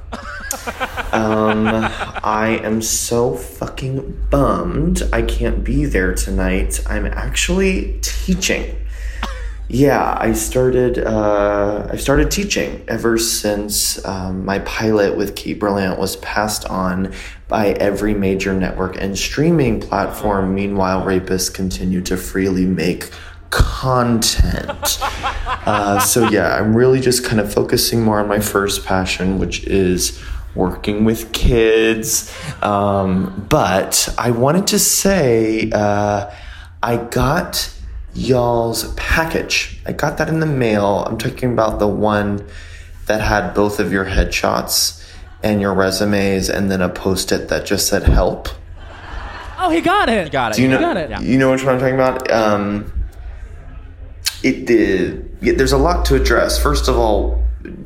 I am so fucking bummed I can't be there tonight. I'm actually teaching. Yeah, I started teaching ever since my pilot with Kate Berlant was passed on by every major network and streaming platform. Meanwhile, rapists continue to freely make content. So yeah, I'm really just kind of focusing more on my first passion, which is working with kids. But I wanted to say I got y'all's package. I got that in the mail. I'm talking about the one that had both of your headshots and your resumes and then a post-it that just said help. Oh, he got it. You got it. Do you know, got it. Yeah. You know which one I'm talking about? It did. Yeah, there's a lot to address. First of all,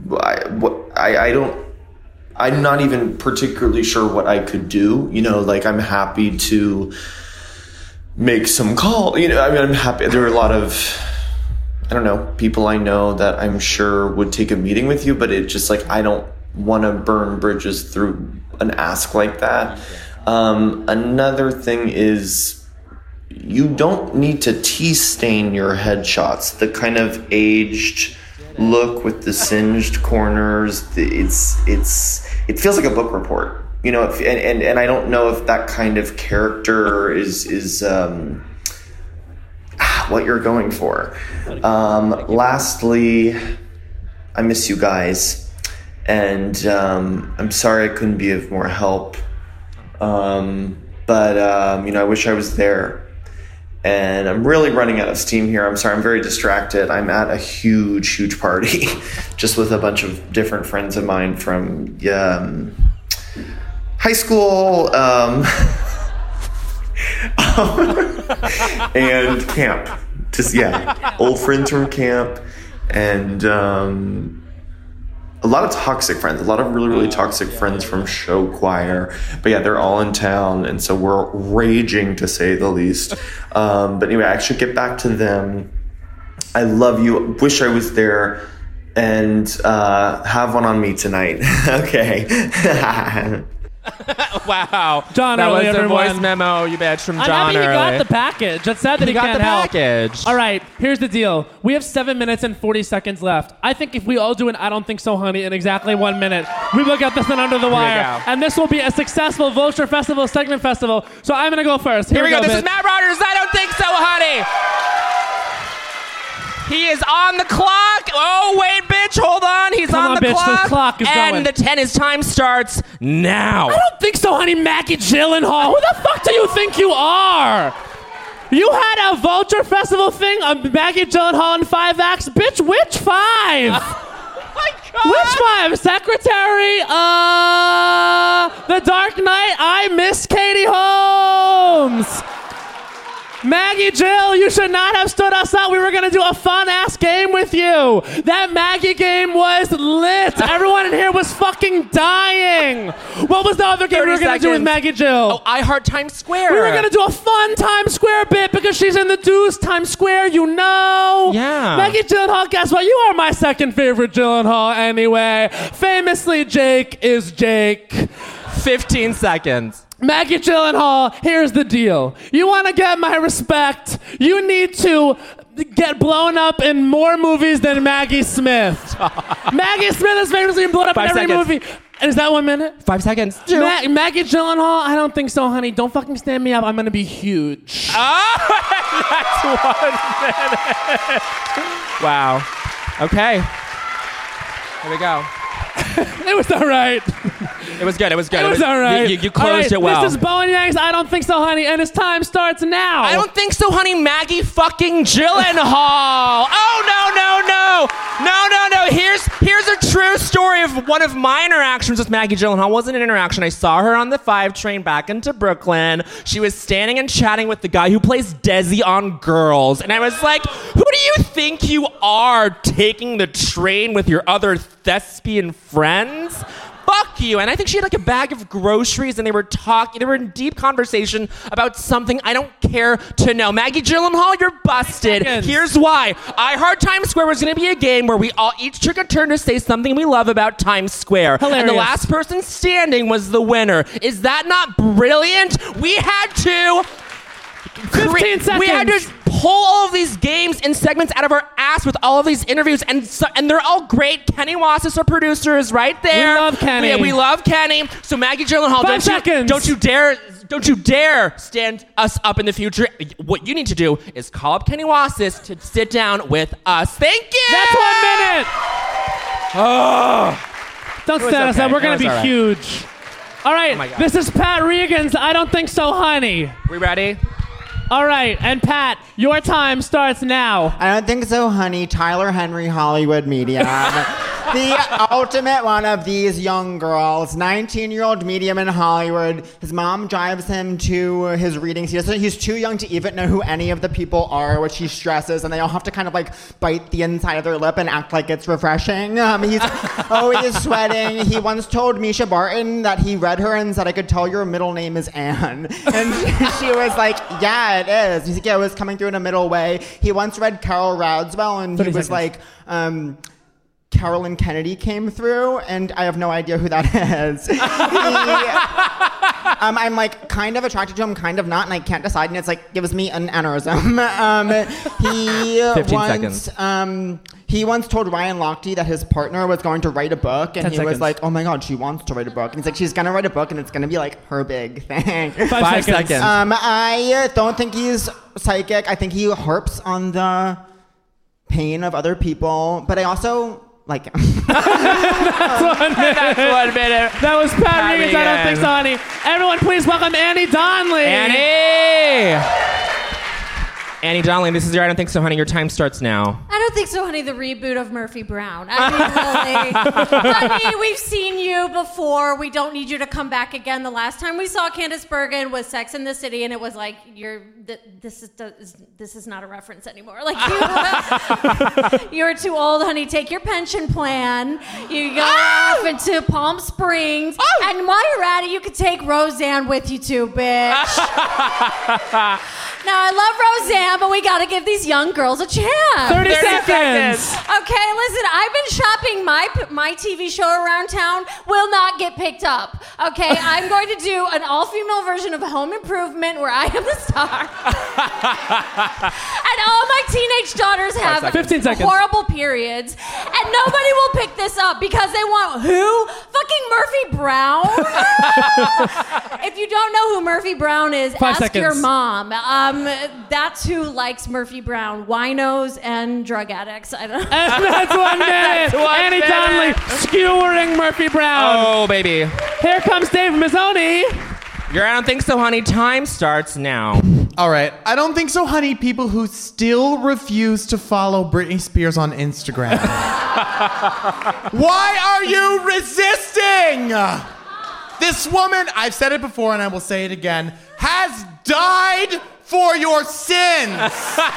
I'm not even particularly sure what I could do. You know, like I'm happy to make some call. You know, I mean, I'm happy. There are a lot of, I don't know, people I know that I'm sure would take a meeting with you, but it just like, I don't want to burn bridges through an ask like that. Another thing is, you don't need to tea stain your headshots. The kind of aged look with the singed corners, it feels like a book report. You know, and I don't know if that kind of character is what you're going for. Lastly, I miss you guys, and I'm sorry I couldn't be of more help. But I wish I was there. And I'm really running out of steam here. I'm sorry, I'm very distracted. I'm at a huge party just with a bunch of different friends of mine from high school and camp. Just, old friends from camp. And a lot of toxic friends, a lot of really toxic friends from show choir. But yeah, they're all in town, and so we're raging, to say the least. But anyway, I should get back to them. I love you. Wish I was there. And have one on me tonight. Okay. Wow. John that Early, was everyone. a voice memo, you bitch, from John I'm happy he Early. got the package. That's sad that he got can't the help. package. All right, here's the deal. We have 7 minutes and 40 seconds left. I think if we all do an I Don't Think So, Honey in exactly 1 minute, we will get this one under the wire. And this will be a successful Vulture Festival segment festival. So I'm going to go first. Here we go. This bitch. is Matt Rogers. I Don't Think So, Honey. He is on the clock. Oh, wait, bitch. Hold on. He's Come on, the bitch. clock. The clock is and going. his time starts now. I don't think so, honey. Maggie Gyllenhaal. Who the fuck do you think you are? You had a Vulture Festival thing of Maggie Gyllenhaal in 5 acts? Bitch, which 5? My God. Which 5? Secretary, The Dark Knight, I Miss Katie Holmes. Maggie Jill, you should not have stood us out. We were going to do a fun-ass game with you. That Maggie game was lit. Everyone in here was fucking dying. What was the other game we were going to do with Maggie Jill? Oh, I Heart Times Square. We were going to do a fun Times Square bit because she's in the Deuce Times Square, you know. Yeah. Maggie Gyllenhaal, guess what? You are my second favorite Gyllenhaal anyway. Famously, Jake is Jake. 15 seconds. Maggie Gyllenhaal, here's the deal. You want to get my respect, you need to get blown up in more movies than Maggie Smith. Maggie Smith is famously blown up in every movie. And is that 1 minute? 5 seconds. Maggie Gyllenhaal, I don't think so, honey. Don't fucking stand me up. I'm going to be huge. That's 1 minute. Wow. Okay. Here we go. It was all right. It was good. It was good. It was all right. You closed it well. This is Bowen Yang's I Don't Think So, Honey, and his time starts now. I don't think so, honey. Maggie fucking Gyllenhaal. Oh, no. Here's a true story of one of my interactions with Maggie Gyllenhaal. It wasn't an interaction. I saw her on the 5 train back into Brooklyn. She was standing and chatting with the guy who plays Desi on Girls. And I was like, who do you think you are taking the train with your other thespian friends? Fuck you. And I think she had like a bag of groceries and they were in deep conversation about something I don't care to know. Maggie Gyllenhaal, you're busted. Here's why. I Heart Times Square was going to be a game where we all each took a turn to say something we love about Times Square. Hilarious. And the last person standing was the winner. Is that not brilliant? We had to 15 seconds. We had to pull all of these games and segments out of our ass with all of these interviews, and they're all great. Kenny Wassis, our producer, is right there. We love Kenny. We love Kenny. So Maggie Gyllenhaal, 5 seconds. don't you dare stand us up in the future. What you need to do is call up Kenny Wassis to sit down with us. Thank you. That's 1 minute. Oh. Don't stand us up. We're going to be huge. All right. my God. This is Pat Regan's I Don't Think So, Honey. We ready? All right, and Pat, your time starts now. I don't think so, honey. Tyler Henry, Hollywood medium. The ultimate one of these young girls. 19-year-old medium in Hollywood. His mom drives him to his readings. He's too young to even know who any of the people are, which he stresses, and they all have to kind of like bite the inside of their lip and act like it's refreshing. He's always sweating. He once told Misha Barton that he read her and said, "I could tell your middle name is Anne." And she was like, "Yeah, it is." He's like, "Yeah, it was coming through in a middle way." He once read Carol Radswell, and he was like, Carolyn Kennedy came through, and I have no idea who that is. I'm like kind of attracted to him, kind of not, and I can't decide, and it's like gives me an aneurysm. He 15 once seconds. He once told Ryan Lochte that his partner was going to write a book, and 10 he seconds. was like, "Oh my God, she wants to write a book." And he's like, "She's gonna write a book, and it's gonna be like her big thing." 5 seconds. I don't think he's psychic. I think he harps on the pain of other people, but I also like him. That's 1 minute. That's 1 minute. That was Pat Regan's I Don't Think So, Honey. Everyone, please welcome Annie Donnelly. Annie Donnelly, this is your I Don't Think So, Honey. Your time starts now. I don't think so, honey. The reboot of Murphy Brown. I mean, really. Honey, we've seen you before. We don't need you to come back again. The last time we saw Candice Bergen was Sex and the City, and it was like, this is not a reference anymore. Like, you're too old, honey. Take your pension plan. You go off into Palm Springs. And while you're at it, you could take Roseanne with you too, bitch. Now, I love Roseanne, but we got to give these young girls a chance. 30 seconds. Okay, listen, I've been shopping my TV show around town. Will not get picked up. Okay, I'm going to do an all-female version of Home Improvement where I am the star. And all my teenage daughters have 15 seconds. horrible periods. And nobody will pick this up because they want who? Fucking Murphy Brown? If you don't know who Murphy Brown is, 5 ask seconds. your mom. That's who likes Murphy Brown. Winos and drug addicts. I don't know. And that's 1 minute. Annie Donnelly skewering Murphy Brown. Oh, baby. Here comes Dave Mazzoni. Your I Don't Think So, Honey. Time starts now. All right. I don't think so, honey. People who still refuse to follow Britney Spears on Instagram. Why are you resisting? This woman, I've said it before and I will say it again, has died for your sins.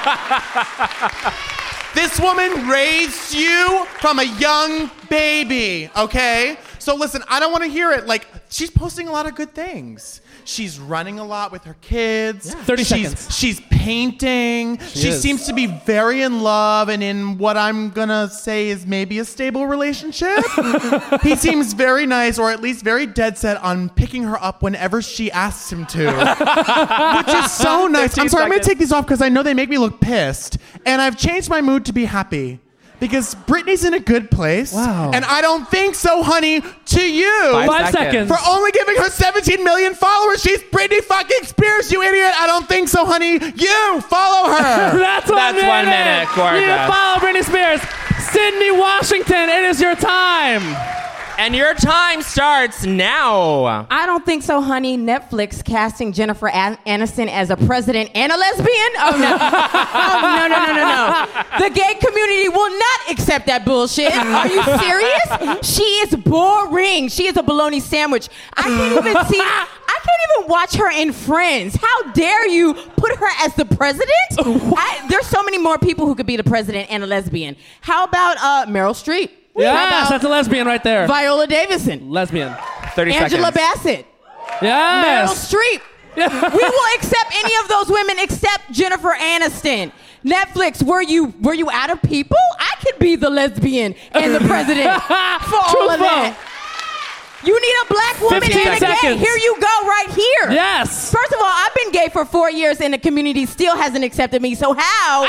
This woman raised you from a young baby, okay? So listen, I don't want to hear it. Like, she's posting a lot of good things. She's running a lot with her kids. 30 seconds. She's painting. She seems to be very in love and in what I'm going to say is maybe a stable relationship. He seems very nice, or at least very dead set on picking her up whenever she asks him to. Which is so nice. I'm sorry, I'm going to take these off because I know they make me look pissed. And I've changed my mood to be happy. Because Britney's in a good place. Wow. And I don't think so, honey, to you. 5 seconds. For only giving her 17 million followers. She's Britney fucking Spears, you idiot. I don't think so, honey. You follow her. That's 1 minute. 1 minute. Gorgeous. You follow Britney Spears. Sydney Washington, it is your time. And your time starts now. I don't think so, honey. Netflix casting Jennifer Aniston as a president and a lesbian? Oh, no. Oh, no. The gay community will not accept that bullshit. Are you serious? She is boring. She is a bologna sandwich. I can't even watch her in Friends. How dare you put her as the president? There's so many more people who could be the president and a lesbian. How about Meryl Streep? Yes, that's a lesbian right there. Viola Davison. Lesbian. 30 Angela seconds. Bassett. Yes. Meryl Streep. We will accept any of those women except Jennifer Aniston. Netflix, were you out of people? I could be the lesbian and the president for all of that. You need a black woman 15 and a gay. seconds. Here you go, right here. Yes. First of all, I've been gay for 4 years and the community still hasn't accepted me. So how?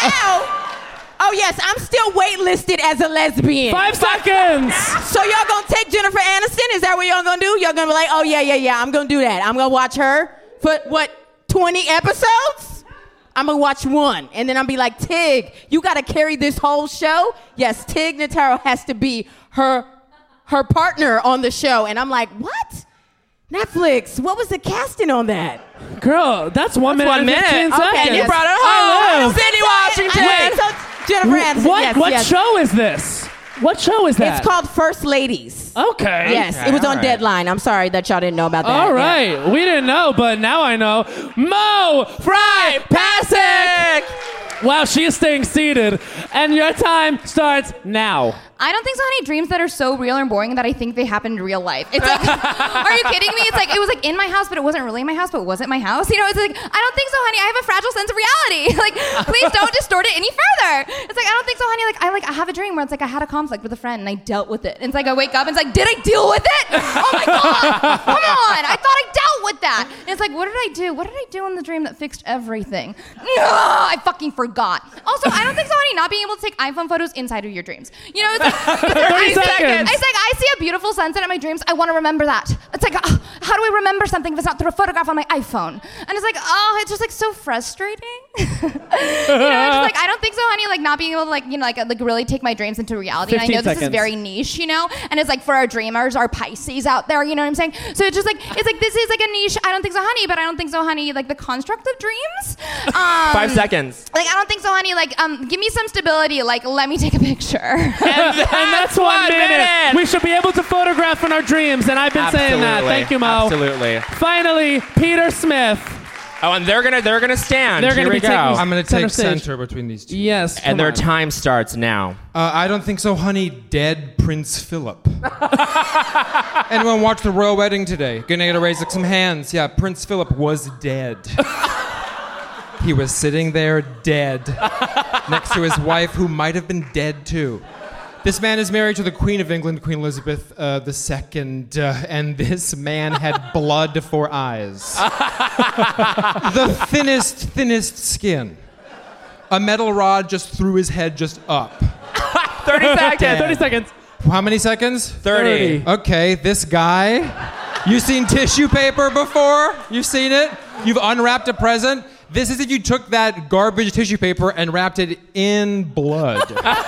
Oh, yes, I'm still waitlisted as a lesbian. 5 seconds. So y'all gonna take Jennifer Aniston? Is that what y'all gonna do? Y'all gonna be like, oh, yeah, I'm gonna do that. I'm gonna watch her for, 20 episodes? I'm gonna watch one. And then I'll be like, Tig, you gotta carry this whole show? Yes, Tig Notaro has to be her partner on the show. And I'm like, what? Netflix, what was the casting on that? Girl, that's 1 minute. 1 minute. 15 seconds. Okay, You brought her home. Sydney Washington. Jennifer Aniston. What yes. show is this? What show is that? It's called First Ladies. Okay. Yes, Okay, it was on all right. Deadline. I'm sorry that y'all didn't know about that. All right. We didn't know, but now I know. Mo Fry Pasick. Wow, she is staying seated. And your time starts now. I don't think so, honey. Dreams that are so real and boring that I think they happen in real life. It's like, are you kidding me? It's like, it was like in my house, but it wasn't really my house, but it wasn't my house. You know, it's like, I don't think so, honey. I have a fragile sense of reality. Like, please don't distort it any further. It's like, I don't think so, honey. Like I have a dream where it's like I had a conflict with a friend and I dealt with it. And it's like I wake up and it's like, did I deal with it? Oh my God. Come on. I thought I dealt with that. And it's like, what did I do? What did I do in the dream that fixed everything? I fucking forgot. Also, I don't think so, honey, not being able to take iPhone photos inside of your dreams. You know, it's like, 30 seconds. It's like, I see a beautiful sunset in my dreams. I want to remember that. It's like, how do I remember something if it's not through a photograph on my iPhone? And it's like, it's just like so frustrating. You know, it's just like, I don't think so, honey, like not being able to like, you know, like really take my dreams into reality. And I know this is very niche, you know, and it's like for our dreamers, our Pisces out there, you know what I'm saying? So it's just like, this is like a niche. I don't think so, honey, but I don't think so, honey, like the construct of dreams. 5 seconds. Like, I don't think so, honey, like, give me some stability, like, let me take a picture. And that's 1 minute. We should be able to photograph in our dreams, and I've been saying that. Thank you, Mo. Absolutely. Finally, Peter Smith. Oh, and they're gonna stand. They're gonna be taking I'm gonna take stage. center between these two. Yes. And their time starts now. I don't think so, honey. Dead Prince Philip. Anyone watch the royal wedding today? Gonna get to raise some hands. Yeah, Prince Philip was dead. He was sitting there dead next to his wife, who might have been dead too. This man is married to the Queen of England, Queen Elizabeth II, and this man had blood for eyes. The thinnest skin. A metal rod just through his head, just up. 30 seconds. 30 seconds. How many seconds? 30. Okay, this guy. You seen tissue paper before? You've seen it? You've unwrapped a present? This is if you took that garbage tissue paper and wrapped it in blood.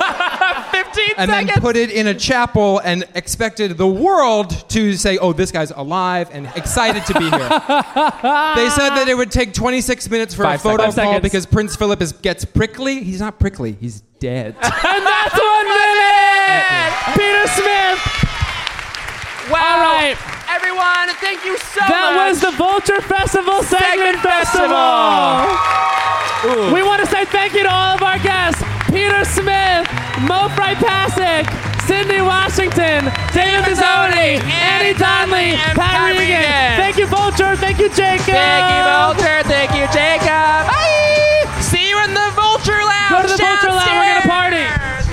15 and seconds. Then put it in a chapel and expected the world to say, oh, this guy's alive and excited to be here. They said that it would take 26 minutes for a photo call because Prince Philip gets prickly. He's not prickly. He's dead. And that's 1 minute! Peter Smith! Wow. All right. Everyone, thank you so much. That was the Vulture Festival Segment Festival. We want to say thank you to all of our guests. Peter Smith, Mo Fry-Pasek, Sydney Washington, David Mazzoni, Annie Donnelly, Pat Regan. Thank you, Vulture. Thank you, Jacob. Thank you, Vulture. Thank you, Jacob. Bye. See you in the Vulture Lounge. Go to the Vulture Lounge. We're going to party.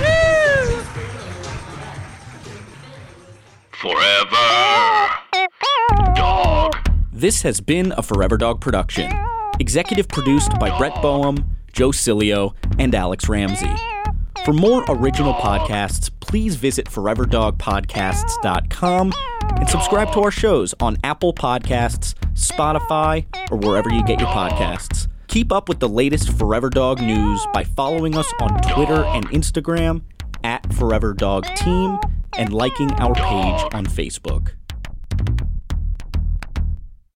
Forever Dog. This has been a Forever Dog production. Executive produced by Brett Boehm, Joe Cilio, and Alex Ramsey. For more original podcasts, please visit foreverdogpodcasts.com and subscribe to our shows on Apple Podcasts, Spotify, or wherever you get your podcasts. Keep up with the latest Forever Dog news by following us on Twitter and Instagram @ForeverDogTeam and liking our page on Facebook.